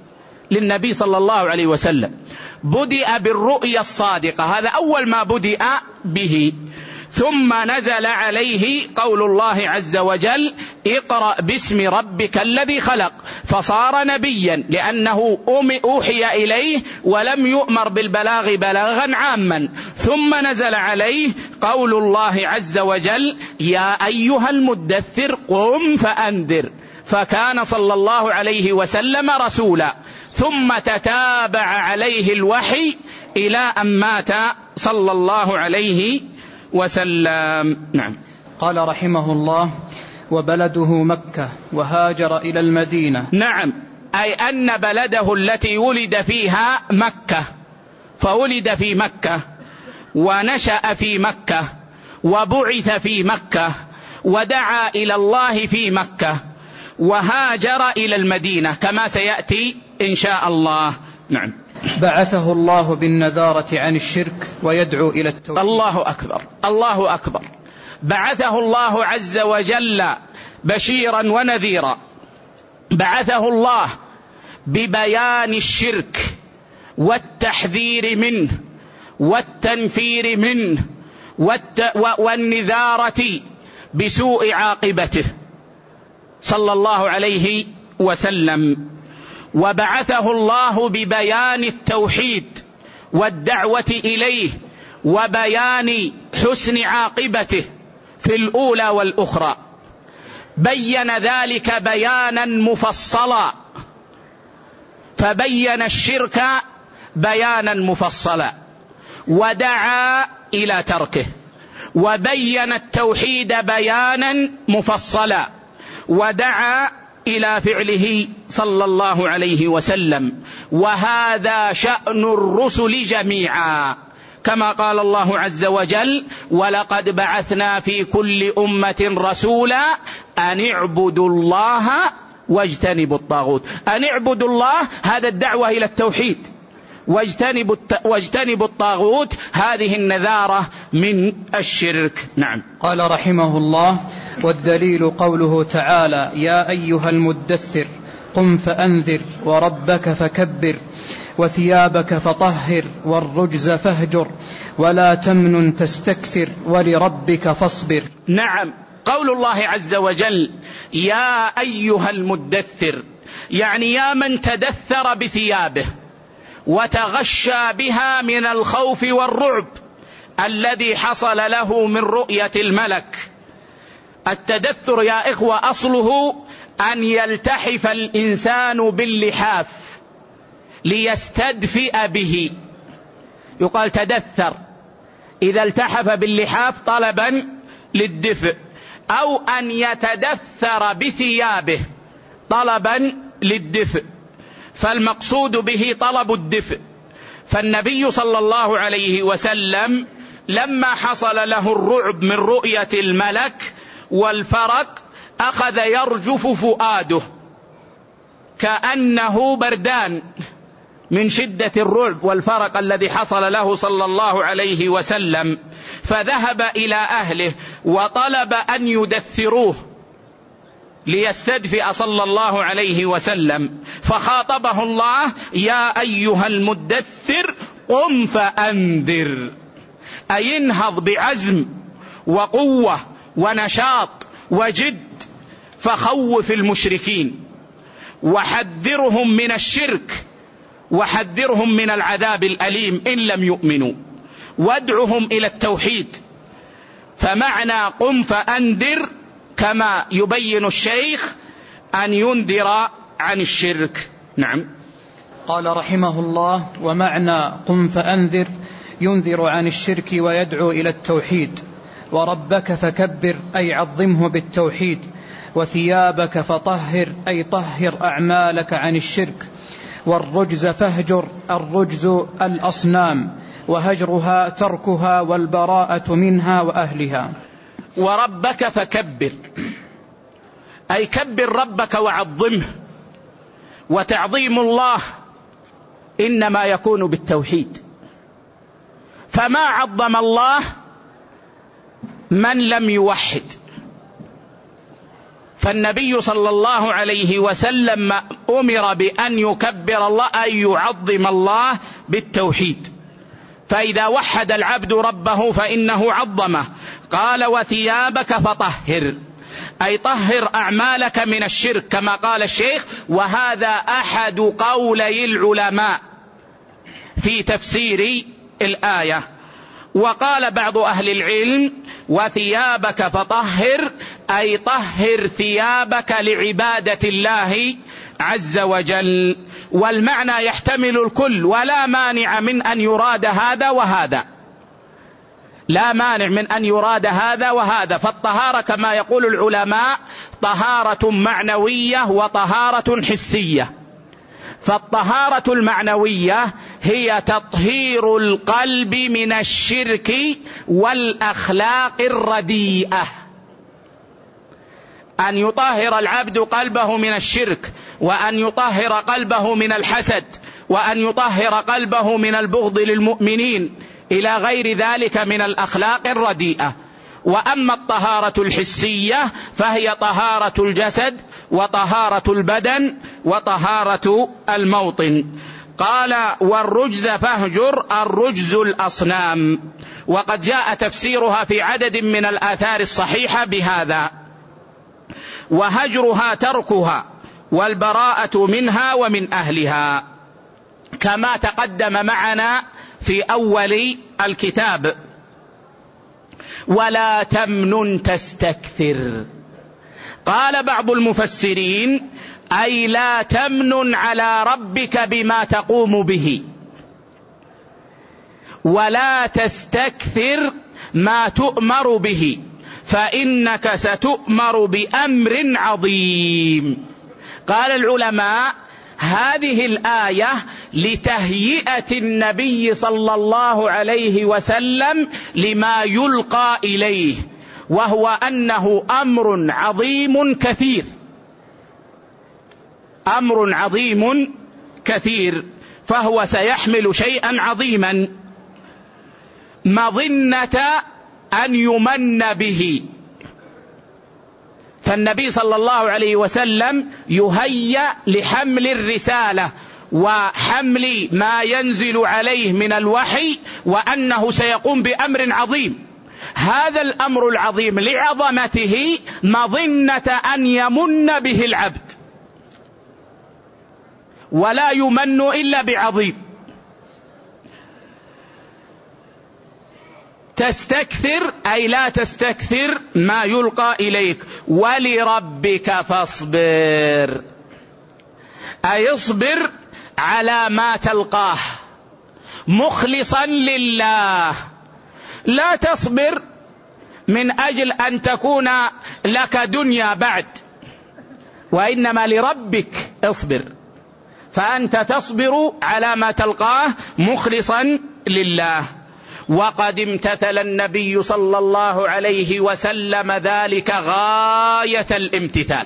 للنبي صلى الله عليه وسلم. بدأ بالرؤيا الصادقة، هذا أول ما بدأ به، ثم نزل عليه قول الله عز وجل: اقرأ باسم ربك الذي خلق، فصار نبيا لأنه أوحي إليه ولم يؤمر بالبلاغ بلاغا عاما. ثم نزل عليه قول الله عز وجل: يا أيها المدثر قم فأنذر، فكان صلى الله عليه وسلم رسولا. ثم تتابع عليه الوحي إلى أن مات صلى الله عليه وسلم. نعم. قال رحمه الله: وبلده مكة وهاجر إلى المدينة. نعم، أي أن بلده التي ولد فيها مكة، فولد في مكة ونشأ في مكة وبعث في مكة ودعا إلى الله في مكة، وهاجر إلى المدينة كما سيأتي إن شاء الله. نعم. بعثه الله بالنذارة عن الشرك ويدعو إلى التوحيد. الله أكبر، الله أكبر. بعثه الله عز وجل بشيرا ونذيرا، بعثه الله ببيان الشرك والتحذير منه والتنفير منه والنذارة بسوء عاقبته صلى الله عليه وسلم. وبعثه الله ببيان التوحيد والدعوة إليه وبيان حسن عاقبته في الأولى والأخرى، بين ذلك بيانا مفصلا، فبين الشرك بيانا مفصلا ودعا إلى تركه، وبين التوحيد بيانا مفصلا ودعا إلى فعله صلى الله عليه وسلم. وهذا شأن الرسل جميعا، كما قال الله عز وجل: ولقد بعثنا في كل أمة رسولا أن اعبدوا الله واجتنبوا الطاغوت. أن اعبدوا الله، هذا الدعوة إلى التوحيد، واجتنبوا الطاغوت، هذه النذارة من الشرك. نعم. قال رحمه الله: والدليل قوله تعالى: يا أيها المدثر قم فأنذر وربك فكبر وثيابك فطهر والرجز فاهجر ولا تمنن تستكثر ولربك فاصبر. نعم، قول الله عز وجل: يا أيها المدثر، يعني يا من تدثر بثيابه وتغشى بها من الخوف والرعب الذي حصل له من رؤية الملك. التدثر يا إخوة أصله أن يلتحف الإنسان باللحاف ليستدفئ به، يقال تدثر، إذا التحف باللحاف طلبا للدفء، أو أن يتدثر بثيابه طلبا للدفء، فالمقصود به طلب الدفء. فالنبي صلى الله عليه وسلم لما حصل له الرعب من رؤية الملك والفرق أخذ يرجف فؤاده كأنه بردان من شدة الرعب والفرق الذي حصل له صلى الله عليه وسلم، فذهب إلى أهله وطلب أن يدثروه ليستدفئ صلى الله عليه وسلم، فخاطبه الله: يا أيها المدثر قم فأنذر، أي انهض بعزم وقوة ونشاط وجد، فخوف المشركين وحذرهم من الشرك وحذرهم من العذاب الأليم إن لم يؤمنوا، وادعهم إلى التوحيد. فمعنى قم فأنذر كما يبين الشيخ أن ينذر عن الشرك. نعم. قال رحمه الله: ومعنى قم فأنذر ينذر عن الشرك ويدعو إلى التوحيد. وربك فكبر، أي عظمه بالتوحيد. وثيابك فطهر، أي طهر أعمالك عن الشرك. والرجز فاهجر، الرجز الأصنام، وهجرها تركها والبراءة منها وأهلها. وربك فكبر، أي كبر ربك وعظمه. وتعظيم الله إنما يكون بالتوحيد، فما عظم الله من لم يوحد، فالنبي صلى الله عليه وسلم أمر بأن يكبر الله، أن يعظم الله بالتوحيد. فإذا وحد العبد ربه فإنه عظمه. قال وثيابك فطهر، أي طهر أعمالك من الشرك، كما قال الشيخ. وهذا أحد قولي العلماء في تفسير الآية. وقال بعض أهل العلم وثيابك فطهر، أي طهر ثيابك لعبادة الله عز وجل. والمعنى يحتمل الكل، ولا مانع من أن يراد هذا وهذا، لا مانع من أن يراد هذا وهذا. فالطهارة كما يقول العلماء طهارة معنوية وطهارة حسية. فالطهارة المعنوية هي تطهير القلب من الشرك والأخلاق الرديئة، أن يطهر العبد قلبه من الشرك، وأن يطهر قلبه من الحسد، وأن يطهر قلبه من البغض للمؤمنين إلى غير ذلك من الأخلاق الرديئة. وأما الطهارة الحسية فهي طهارة الجسد وطهارة البدن وطهارة الموطن. قال والرجز فاهجر، الرجز الأصنام. وقد جاء تفسيرها في عدد من الآثار الصحيحة بهذا. وهجرها تركها والبراءة منها ومن أهلها، كما تقدم معنا في أول الكتاب. ولا تمنن تستكثر، قال بعض المفسرين أي لا تمنن على ربك بما تقوم به، ولا تستكثر ما تؤمر به، فإنك ستؤمر بأمر عظيم. قال العلماء هذه الآية لتهيئة النبي صلى الله عليه وسلم لما يلقى إليه، وهو أنه أمر عظيم كثير، أمر عظيم كثير، فهو سيحمل شيئا عظيما مظنة أن يمن به. فالنبي صلى الله عليه وسلم يهيأ لحمل الرسالة وحمل ما ينزل عليه من الوحي، وأنه سيقوم بأمر عظيم. هذا الأمر العظيم لعظمته مظنة أن يمن به العبد، ولا يمن إلا بعظيم. تستكثر أي لا تستكثر ما يلقى إليك. ولربك فاصبر، أي اصبر على ما تلقاه مخلصا لله. لا تصبر من أجل أن تكون لك دنيا بعد، وإنما لربك اصبر، فأنت تصبر على ما تلقاه مخلصا لله. وقد امتثل النبي صلى الله عليه وسلم ذلك غاية الامتثال،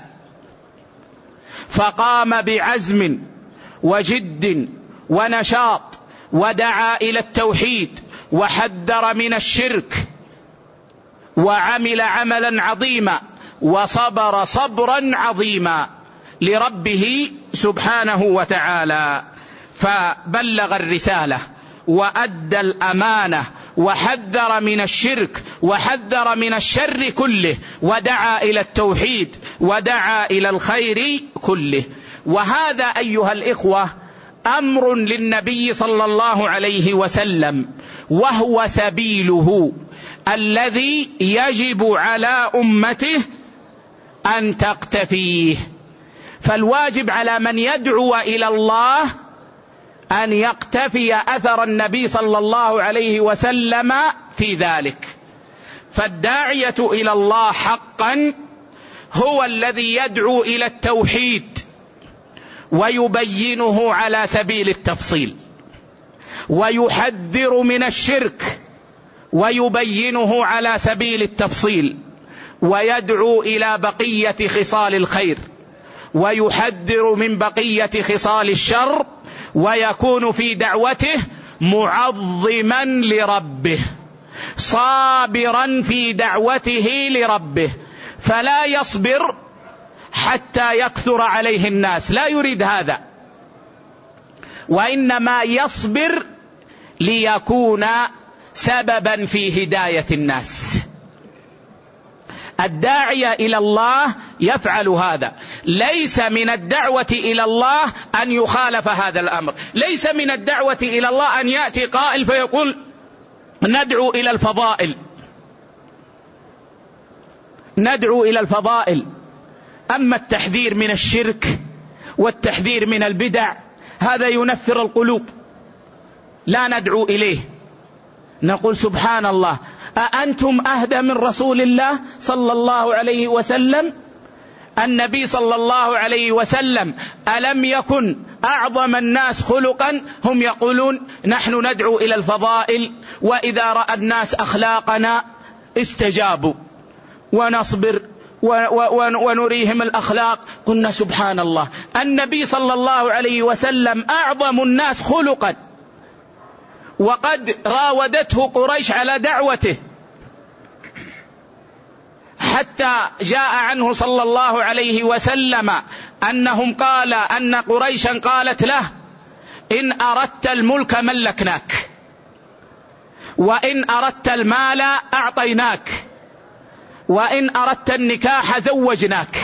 فقام بعزم وجد ونشاط، ودعا إلى التوحيد، وحذر من الشرك، وعمل عملا عظيما، وصبر صبرا عظيما لربه سبحانه وتعالى. فبلغ الرسالة وأدى الأمانة، وحذر من الشرك، وحذر من الشر كله، ودعا إلى التوحيد، ودعا إلى الخير كله. وهذا أيها الإخوة أمر للنبي صلى الله عليه وسلم، وهو سبيله الذي يجب على أمته أن تقتفيه. فالواجب على من يدعو إلى الله أن يقتفي أثر النبي صلى الله عليه وسلم في ذلك. فالداعية إلى الله حقا هو الذي يدعو إلى التوحيد ويبينه على سبيل التفصيل، ويحذر من الشرك ويبينه على سبيل التفصيل، ويدعو إلى بقية خصال الخير، ويحذر من بقية خصال الشر، ويكون في دعوته معظما لربه، صابرا في دعوته لربه. فلا يصبر حتى يكثر عليه الناس، لا يريد هذا، وإنما يصبر ليكون سببا في هداية الناس. الداعية إلى الله يفعل هذا. ليس من الدعوة إلى الله أن يخالف هذا الأمر، ليس من الدعوة إلى الله أن يأتي قائل فيقول ندعو إلى الفضائل، ندعو إلى الفضائل. أما التحذير من الشرك والتحذير من البدع هذا ينفر القلوب، لا ندعو إليه. نقول سبحان الله، أأنتم أهدى من رسول الله صلى الله عليه وسلم؟ النبي صلى الله عليه وسلم ألم يكن أعظم الناس خلقا؟ هم يقولون نحن ندعو إلى الفضائل، وإذا رأى الناس أخلاقنا استجابوا، ونصبر ونريهم الأخلاق. قلنا سبحان الله، النبي صلى الله عليه وسلم أعظم الناس خلقا، وقد راودته قريش على دعوته، حتى جاء عنه صلى الله عليه وسلم أنهم قال أن قريشا قالت له إن أردت الملك ملكناك، وإن أردت المال أعطيناك، وإن أردت النكاح زوجناك،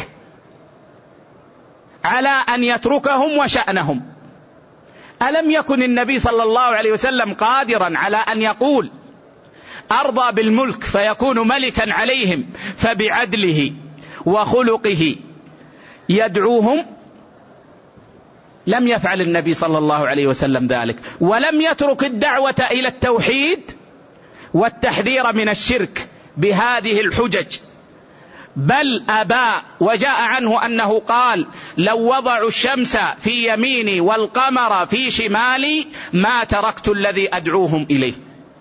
على أن يتركهم وشأنهم. ألم يكن النبي صلى الله عليه وسلم قادرا على أن يقول أرضى بالملك فيكون ملكا عليهم، فبعدله وخلقه يدعوهم؟ لم يفعل النبي صلى الله عليه وسلم ذلك، ولم يترك الدعوة إلى التوحيد والتحذير من الشرك بهذه الحجج، بل أبى. وجاء عنه أنه قال لو وضعوا الشمس في يميني والقمر في شمالي ما تركت الذي أدعوهم إليه.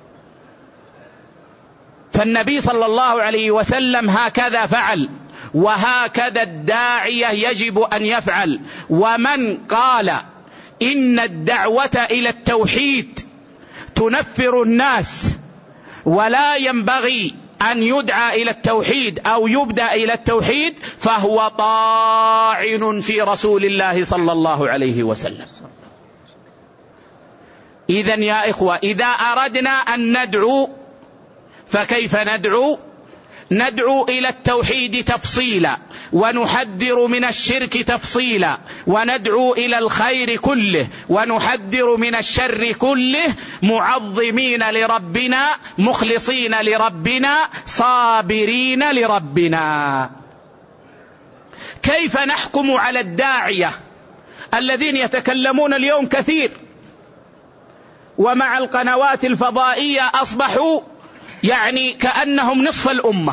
فالنبي صلى الله عليه وسلم هكذا فعل، وهكذا الداعية يجب أن يفعل. ومن قال إن الدعوة إلى التوحيد تنفر الناس ولا ينبغي أن يدعى إلى التوحيد أو يبدأ إلى التوحيد فهو طاعن في رسول الله صلى الله عليه وسلم. إذن يا إخوة، إذا أردنا أن ندعو فكيف ندعو؟ ندعو إلى التوحيد تفصيلا، ونحذر من الشرك تفصيلا، وندعو إلى الخير كله، ونحذر من الشر كله، معظمين لربنا، مخلصين لربنا، صابرين لربنا. كيف نحكم على الداعية الذين يتكلمون اليوم كثير، ومع القنوات الفضائية أصبحوا يعني كأنهم نصف الأمة،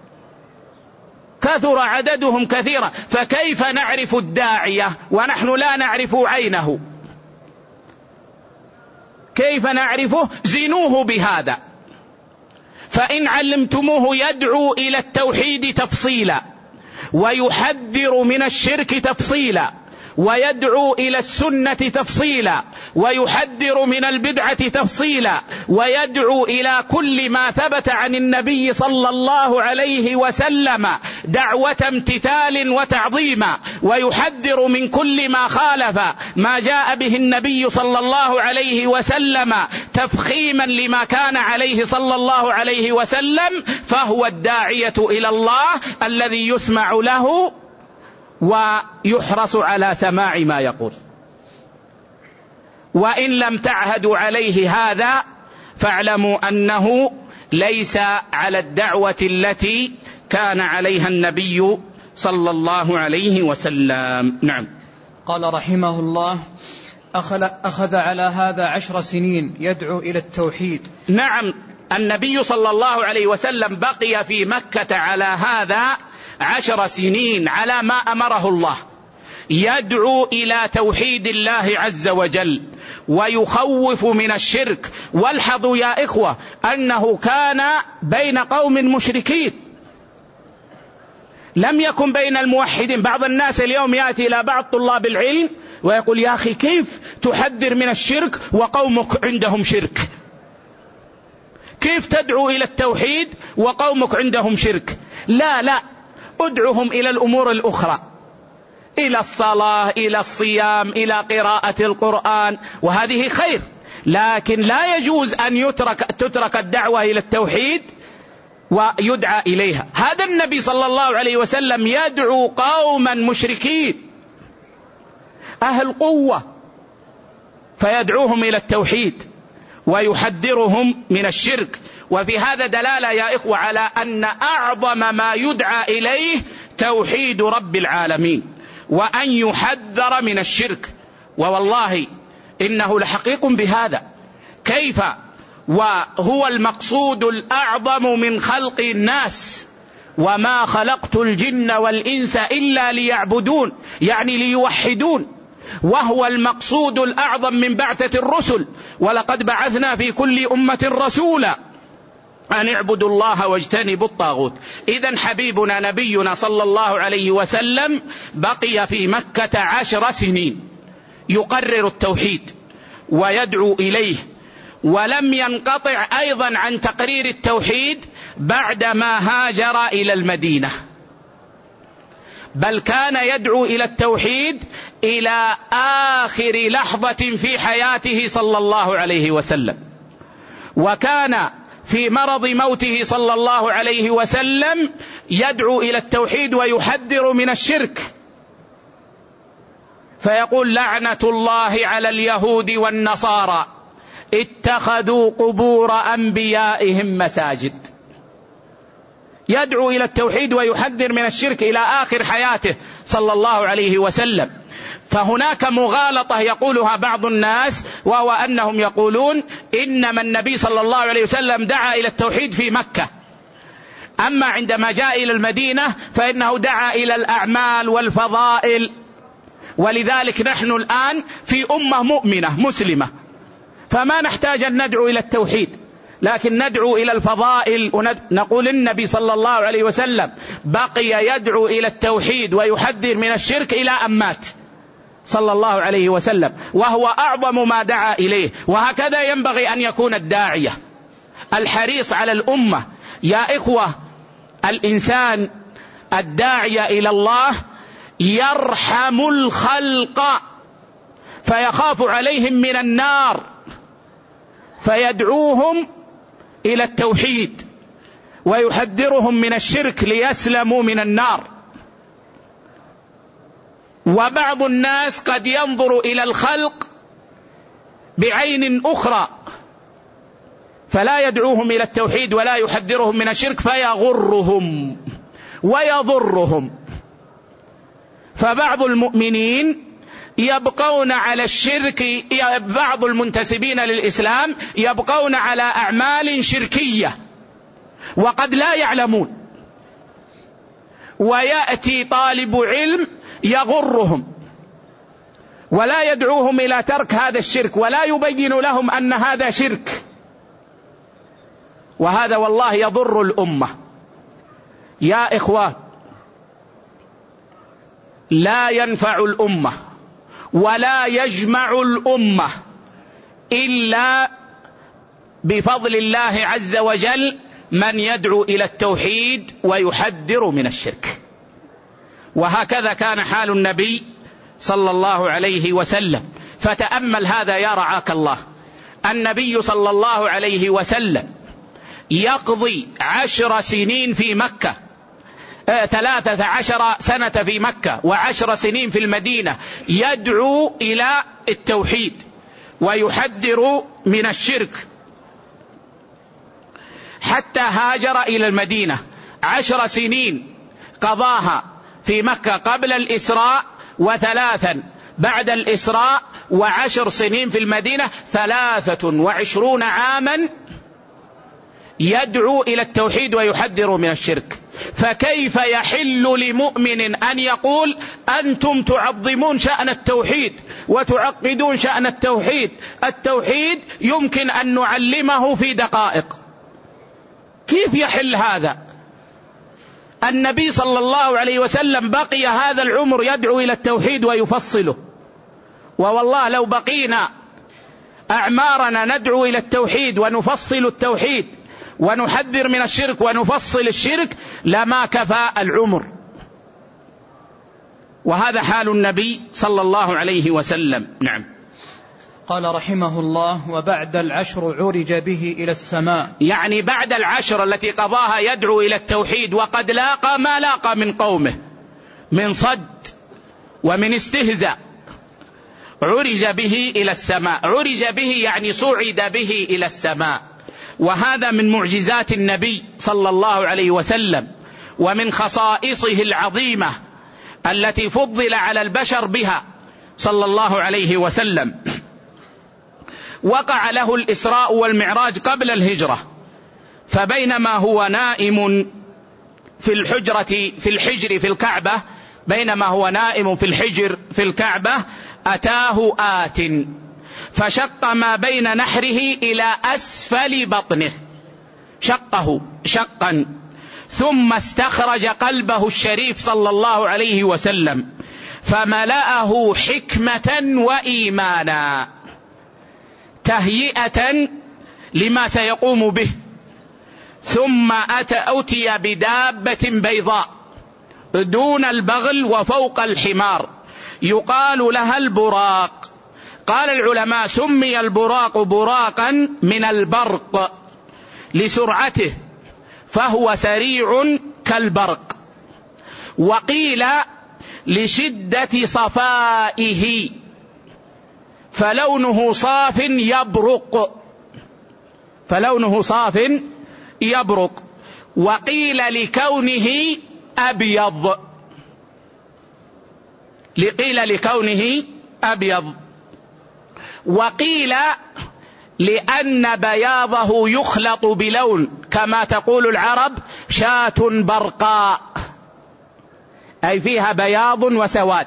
كثر عددهم كثيرا؟ فكيف نعرف الداعية ونحن لا نعرف عينه؟ كيف نعرفه؟ زنوه بهذا، فإن علمتموه يدعو إلى التوحيد تفصيلا، ويحذر من الشرك تفصيلا، ويدعو إلى السنة تفصيلا، ويحذر من البدعة تفصيلا، ويدعو إلى كل ما ثبت عن النبي صلى الله عليه وسلم دعوة امتثال وتعظيما، ويحذر من كل ما خالف ما جاء به النبي صلى الله عليه وسلم تفخيما لما كان عليه صلى الله عليه وسلم، فهو الداعية إلى الله الذي يسمع له ويحرص على سماع ما يقول. وإن لم تعهدوا عليه هذا فاعلموا أنه ليس على الدعوة التي كان عليها النبي صلى الله عليه وسلم. نعم. قال رحمه الله: أخذ على هذا 10 سنين يدعو إلى التوحيد. نعم، النبي صلى الله عليه وسلم بقي في مكة على هذا 10 سنين على ما أمره الله، يدعو إلى توحيد الله عز وجل ويخوف من الشرك. والحظوا يا إخوة أنه كان بين قوم مشركين، لم يكن بين الموحدين. بعض الناس اليوم يأتي إلى بعض طلاب العلم ويقول يا أخي كيف تحذر من الشرك وقومك عندهم شرك؟ كيف تدعو إلى التوحيد وقومك عندهم شرك؟ لا، ادعوهم إلى الأمور الأخرى، إلى الصلاة، إلى الصيام، إلى قراءة القرآن، وهذه خير، لكن لا يجوز أن تترك الدعوة إلى التوحيد ويدعى إليها. هذا النبي صلى الله عليه وسلم يدعو قوما مشركين أهل قوة فيدعوهم إلى التوحيد ويحذرهم من الشرك. وفي هذا دلالة يا إخوة على أن أعظم ما يدعى إليه توحيد رب العالمين، وأن يحذر من الشرك. ووالله إنه لحقيق بهذا. كيف وهو المقصود الأعظم من خلق الناس؟ وما خلقت الجن والإنس إلا ليعبدون، يعني ليوحدون، وهو المقصود الأعظم من بعثة الرسل. ولقد بعثنا في كل أمة رسولا أن اعبدوا الله واجتنبوا الطاغوت. إذن حبيبنا نبينا صلى الله عليه وسلم بقي في مكة 10 سنين يقرر التوحيد ويدعو إليه، ولم ينقطع أيضا عن تقرير التوحيد بعدما هاجر إلى المدينة، بل كان يدعو إلى التوحيد إلى آخر لحظة في حياته صلى الله عليه وسلم. وكان في مرض موته صلى الله عليه وسلم يدعو إلى التوحيد ويحذر من الشرك، فيقول: لعنة الله على اليهود والنصارى اتخذوا قبور أنبيائهم مساجد. يدعو إلى التوحيد ويحذر من الشرك إلى آخر حياته صلى الله عليه وسلم. فهناك مغالطة يقولها بعض الناس، وهو أنهم يقولون إنما النبي صلى الله عليه وسلم دعا إلى التوحيد في مكة، أما عندما جاء إلى المدينة فإنه دعا إلى الأعمال والفضائل. ولذلك نحن الآن في أمة مؤمنة مسلمة، فما نحتاج أن ندعو إلى التوحيد، لكن ندعو إلى الفضائل. ونقول النبي صلى الله عليه وسلم بقي يدعو إلى التوحيد ويحذر من الشرك إلى أن مات صلى الله عليه وسلم، وهو أعظم ما دعا إليه. وهكذا ينبغي أن يكون الداعية الحريص على الأمة. يا إخوة، الإنسان الداعية إلى الله يرحم الخلق فيخاف عليهم من النار، فيدعوهم إلى التوحيد ويحذرهم من الشرك ليسلموا من النار. وبعض الناس قد ينظر إلى الخلق بعين أخرى فلا يدعوهم إلى التوحيد ولا يحذرهم من الشرك، فيغرهم ويضرهم. فبعض المؤمنين يبقون على الشرك، بعض المنتسبين للإسلام يبقون على أعمال شركية وقد لا يعلمون، ويأتي طالب علم يغرهم ولا يدعوهم إلى ترك هذا الشرك ولا يبين لهم أن هذا شرك، وهذا والله يضر الأمة. يا إخوان، لا ينفع الأمة ولا يجمع الأمة إلا بفضل الله عز وجل من يدعو إلى التوحيد ويحذر من الشرك. وهكذا كان حال النبي صلى الله عليه وسلم. فتأمل هذا يا رعاك الله. النبي صلى الله عليه وسلم يقضي 10 سنين في مكة، 13 سنة في مكة و10 سنين في المدينة، يدعو إلى التوحيد ويحذر من الشرك، حتى هاجر إلى المدينة. 10 سنين قضاها في مكة قبل الإسراء، و3 بعد الإسراء، و10 سنين في المدينة، 23 عاما يدعو إلى التوحيد ويحذر من الشرك. فكيف يحل لمؤمن أن يقول أنتم تعظمون شأن التوحيد وتعقدون شأن التوحيد؟ التوحيد يمكن أن نعلمه في دقائق. كيف يحل هذا؟ النبي صلى الله عليه وسلم بقي هذا العمر يدعو إلى التوحيد ويفصله. ووالله لو بقينا أعمارنا ندعو إلى التوحيد ونفصل التوحيد ونحذر من الشرك ونفصل الشرك لما كفى العمر. وهذا حال النبي صلى الله عليه وسلم. نعم. قال رحمه الله: وبعد العشر عرج به إلى السماء، يعني بعد العشر التي قضاها يدعو إلى التوحيد، وقد لاقى ما لاقى من قومه من صد ومن استهزاء، عرج به إلى السماء. عرج به يعني صعد به إلى السماء، وهذا من معجزات النبي صلى الله عليه وسلم ومن خصائصه العظيمة التي فضل على البشر بها صلى الله عليه وسلم. وقع له الإسراء والمعراج قبل الهجرة، فبينما هو نائم في الحجر في الكعبة، بينما هو نائم في الحجر في الكعبة أتاه آت فشق ما بين نحره إلى أسفل بطنه، شقه شقا، ثم استخرج قلبه الشريف صلى الله عليه وسلم فملأه حكمة وإيمانا، تهيئة لما سيقوم به. ثم أتي بدابة بيضاء دون البغل وفوق الحمار يقال لها البراق. قال العلماء: سمي البراق براقا من البرق لسرعته، فهو سريع كالبرق. وقيل لشدة صفائه، فلونه صاف يبرق، فلونه صاف يبرق. وقيل لكونه أبيض، قيل لكونه أبيض. وقيل لأن بياضه يخلط بلون، كما تقول العرب: شاة برقاء، أي فيها بياض وسواد.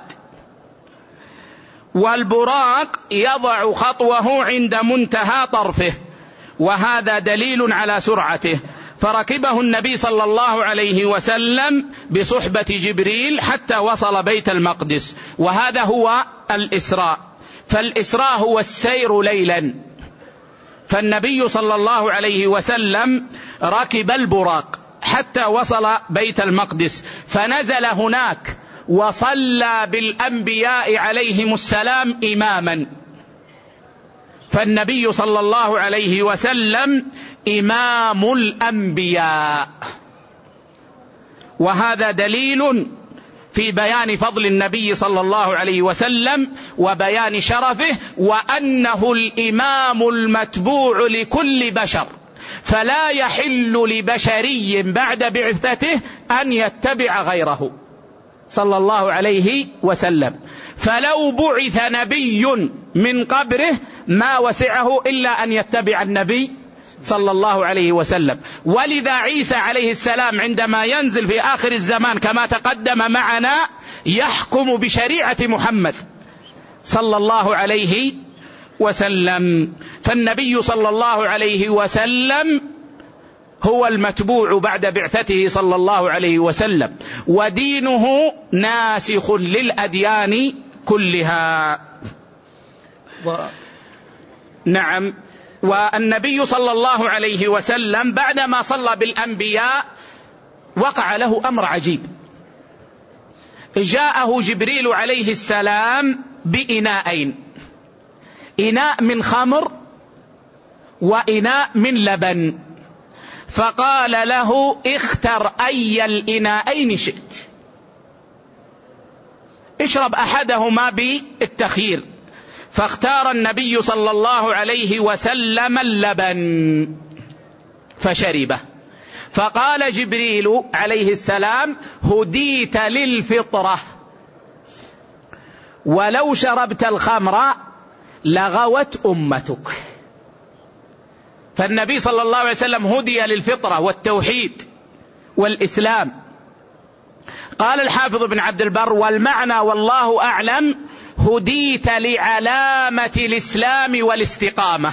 والبراق يضع خطوه عند منتهى طرفه، وهذا دليل على سرعته. فركبه النبي صلى الله عليه وسلم بصحبة جبريل حتى وصل بيت المقدس، وهذا هو الإسراء. فالإسراء هو السير ليلا، فالنبي صلى الله عليه وسلم ركب البراق حتى وصل بيت المقدس، فنزل هناك وصلى بالأنبياء عليهم السلام إماما. فالنبي صلى الله عليه وسلم إمام الأنبياء، وهذا دليل في بيان فضل النبي صلى الله عليه وسلم وبيان شرفه، وأنه الإمام المتبوع لكل بشر، فلا يحل لبشري بعد بعثته أن يتبع غيره صلى الله عليه وسلم. فلو بعث نبي من قبره ما وسعه إلا أن يتبع النبي صلى الله عليه وسلم. ولذا عيسى عليه السلام عندما ينزل في آخر الزمان كما تقدم معنا يحكم بشريعة محمد صلى الله عليه وسلم. فالنبي صلى الله عليه وسلم هو المتبوع بعد بعثته صلى الله عليه وسلم، ودينه ناسخ للأديان كلها. نعم. والنبي صلى الله عليه وسلم بعدما صلى بالأنبياء وقع له أمر عجيب. جاءه جبريل عليه السلام بإناءين، إناء من خمر وإناء من لبن، فقال له: اختر أي الإناءين شئت، اشرب أحدهما بالتخيير. فاختار النبي صلى الله عليه وسلم اللبن فشربه. فقال جبريل عليه السلام: هديت للفطرة، ولو شربت الخمر لغوت أمتك. فالنبي صلى الله عليه وسلم هدي للفطرة والتوحيد والإسلام. قال الحافظ بن عبد البر: والمعنى والله أعلم هديت لعلامة الإسلام والاستقامة،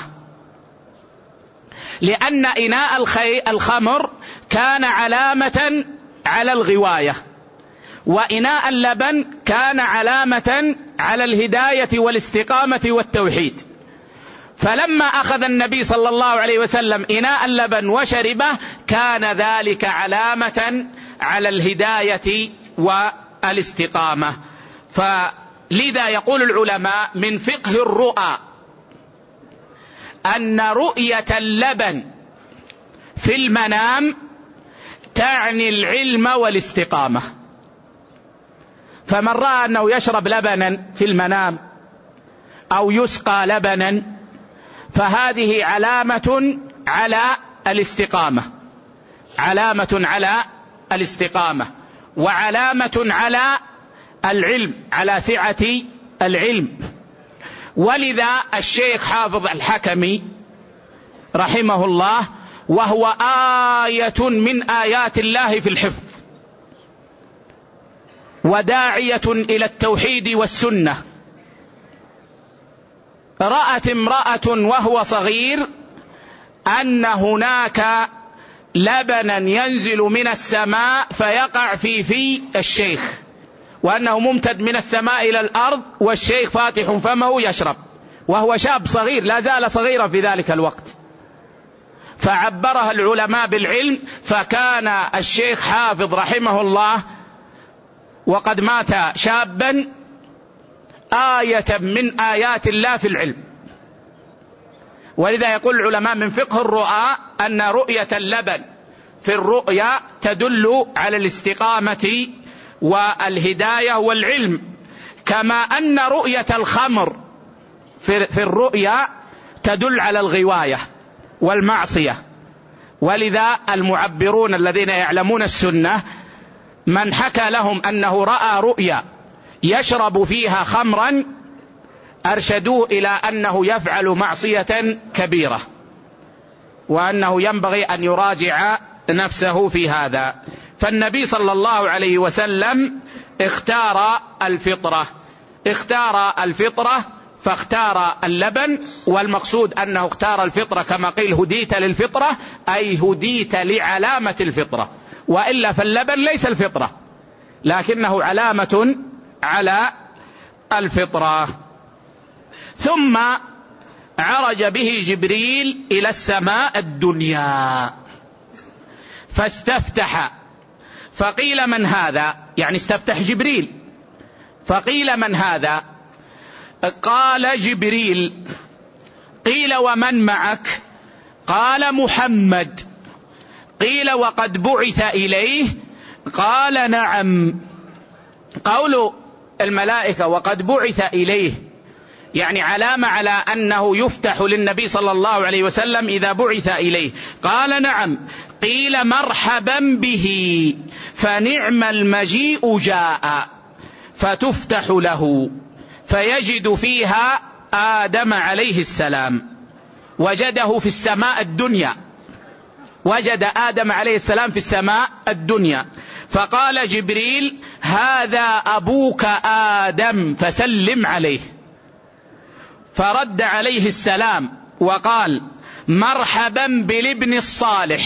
لأن إناء الخمر كان علامة على الغواية، وإناء اللبن كان علامة على الهداية والاستقامة والتوحيد. فلما أخذ النبي صلى الله عليه وسلم إناء اللبن وشربه كان ذلك علامة على الهداية والاستقامة. فلذا يقول العلماء من فقه الرؤى أن رؤية اللبن في المنام تعني العلم والاستقامة. فمن رأى أنه يشرب لبنا في المنام أو يسقى لبنا فهذه علامة على الاستقامة، علامة على الاستقامة وعلامة على العلم، على سعة العلم. ولذا الشيخ حافظ الحكمي رحمه الله وهو آية من آيات الله في الحفظ وداعية إلى التوحيد والسنة، رأت امرأة وهو صغير أن هناك لبنا ينزل من السماء فيقع في الشيخ، وأنه ممتد من السماء إلى الأرض والشيخ فاتح فمه يشرب، وهو شاب صغير لا زال صغيرا في ذلك الوقت. فعبرها العلماء بالعلم، فكان الشيخ حافظ رحمه الله وقد مات شابا آية من آيات الله في العلم. ولذا يقول العلماء من فقه الرؤى أن رؤية اللبن في الرؤيا تدل على الاستقامة والهداية والعلم، كما أن رؤية الخمر في الرؤيا تدل على الغواية والمعصية. ولذا المعبرون الذين يعلمون السنة من حكى لهم أنه رأى رؤيا يشرب فيها خمرا أرشدوه إلى أنه يفعل معصية كبيرة، وأنه ينبغي أن يراجع نفسه في هذا. فالنبي صلى الله عليه وسلم اختار الفطرة فاختار اللبن، والمقصود أنه اختار الفطرة كما قيل هديت للفطرة، أي هديت لعلامة الفطرة، وإلا فاللبن ليس الفطرة لكنه علامة على الفطرة. ثم عرج به جبريل إلى السماء الدنيا فاستفتح، فقيل من هذا؟ يعني استفتح جبريل، فقيل من هذا؟ قال جبريل. قيل ومن معك؟ قال محمد. قيل وقد بعث إليه؟ قال نعم. قول الملائكة وقد بعث إليه يعني علامة على أنه يفتح للنبي صلى الله عليه وسلم إذا بعث إليه. قال نعم. قيل مرحبا به، فنعم المجيء جاء، فتفتح له فيجد فيها آدم عليه السلام، وجده في السماء الدنيا، وجد آدم عليه السلام في السماء الدنيا. فقال جبريل هذا أبوك آدم فسلم عليه، فرد عليه السلام وقال مرحبا بالابن الصالح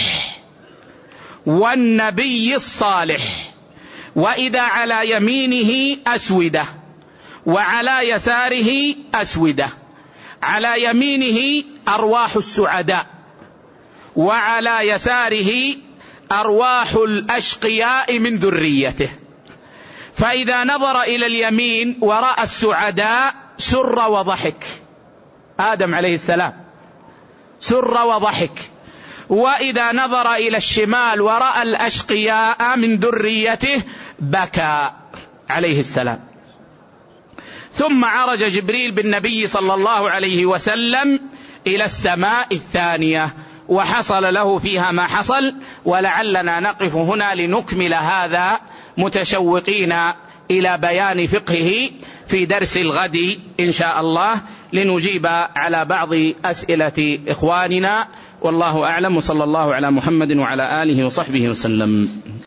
والنبي الصالح، وإذا على يمينه أسودة وعلى يساره أسودة، على يمينه أرواح السعداء وعلى يساره أرواح الأشقياء من ذريته. فإذا نظر إلى اليمين ورأى السعداء سر وضحك، آدم عليه السلام سر وضحك، وإذا نظر إلى الشمال ورأى الأشقياء من ذريته بكى عليه السلام. ثم عرج جبريل بالنبي صلى الله عليه وسلم إلى السماء الثانية، وحصل له فيها ما حصل، ولعلنا نقف هنا لنكمل هذا متشوقين إلى بيان فقهه في درس الغد إن شاء الله، لنجيب على بعض أسئلة إخواننا. والله أعلم، وصلى الله على محمد وعلى آله وصحبه وسلم.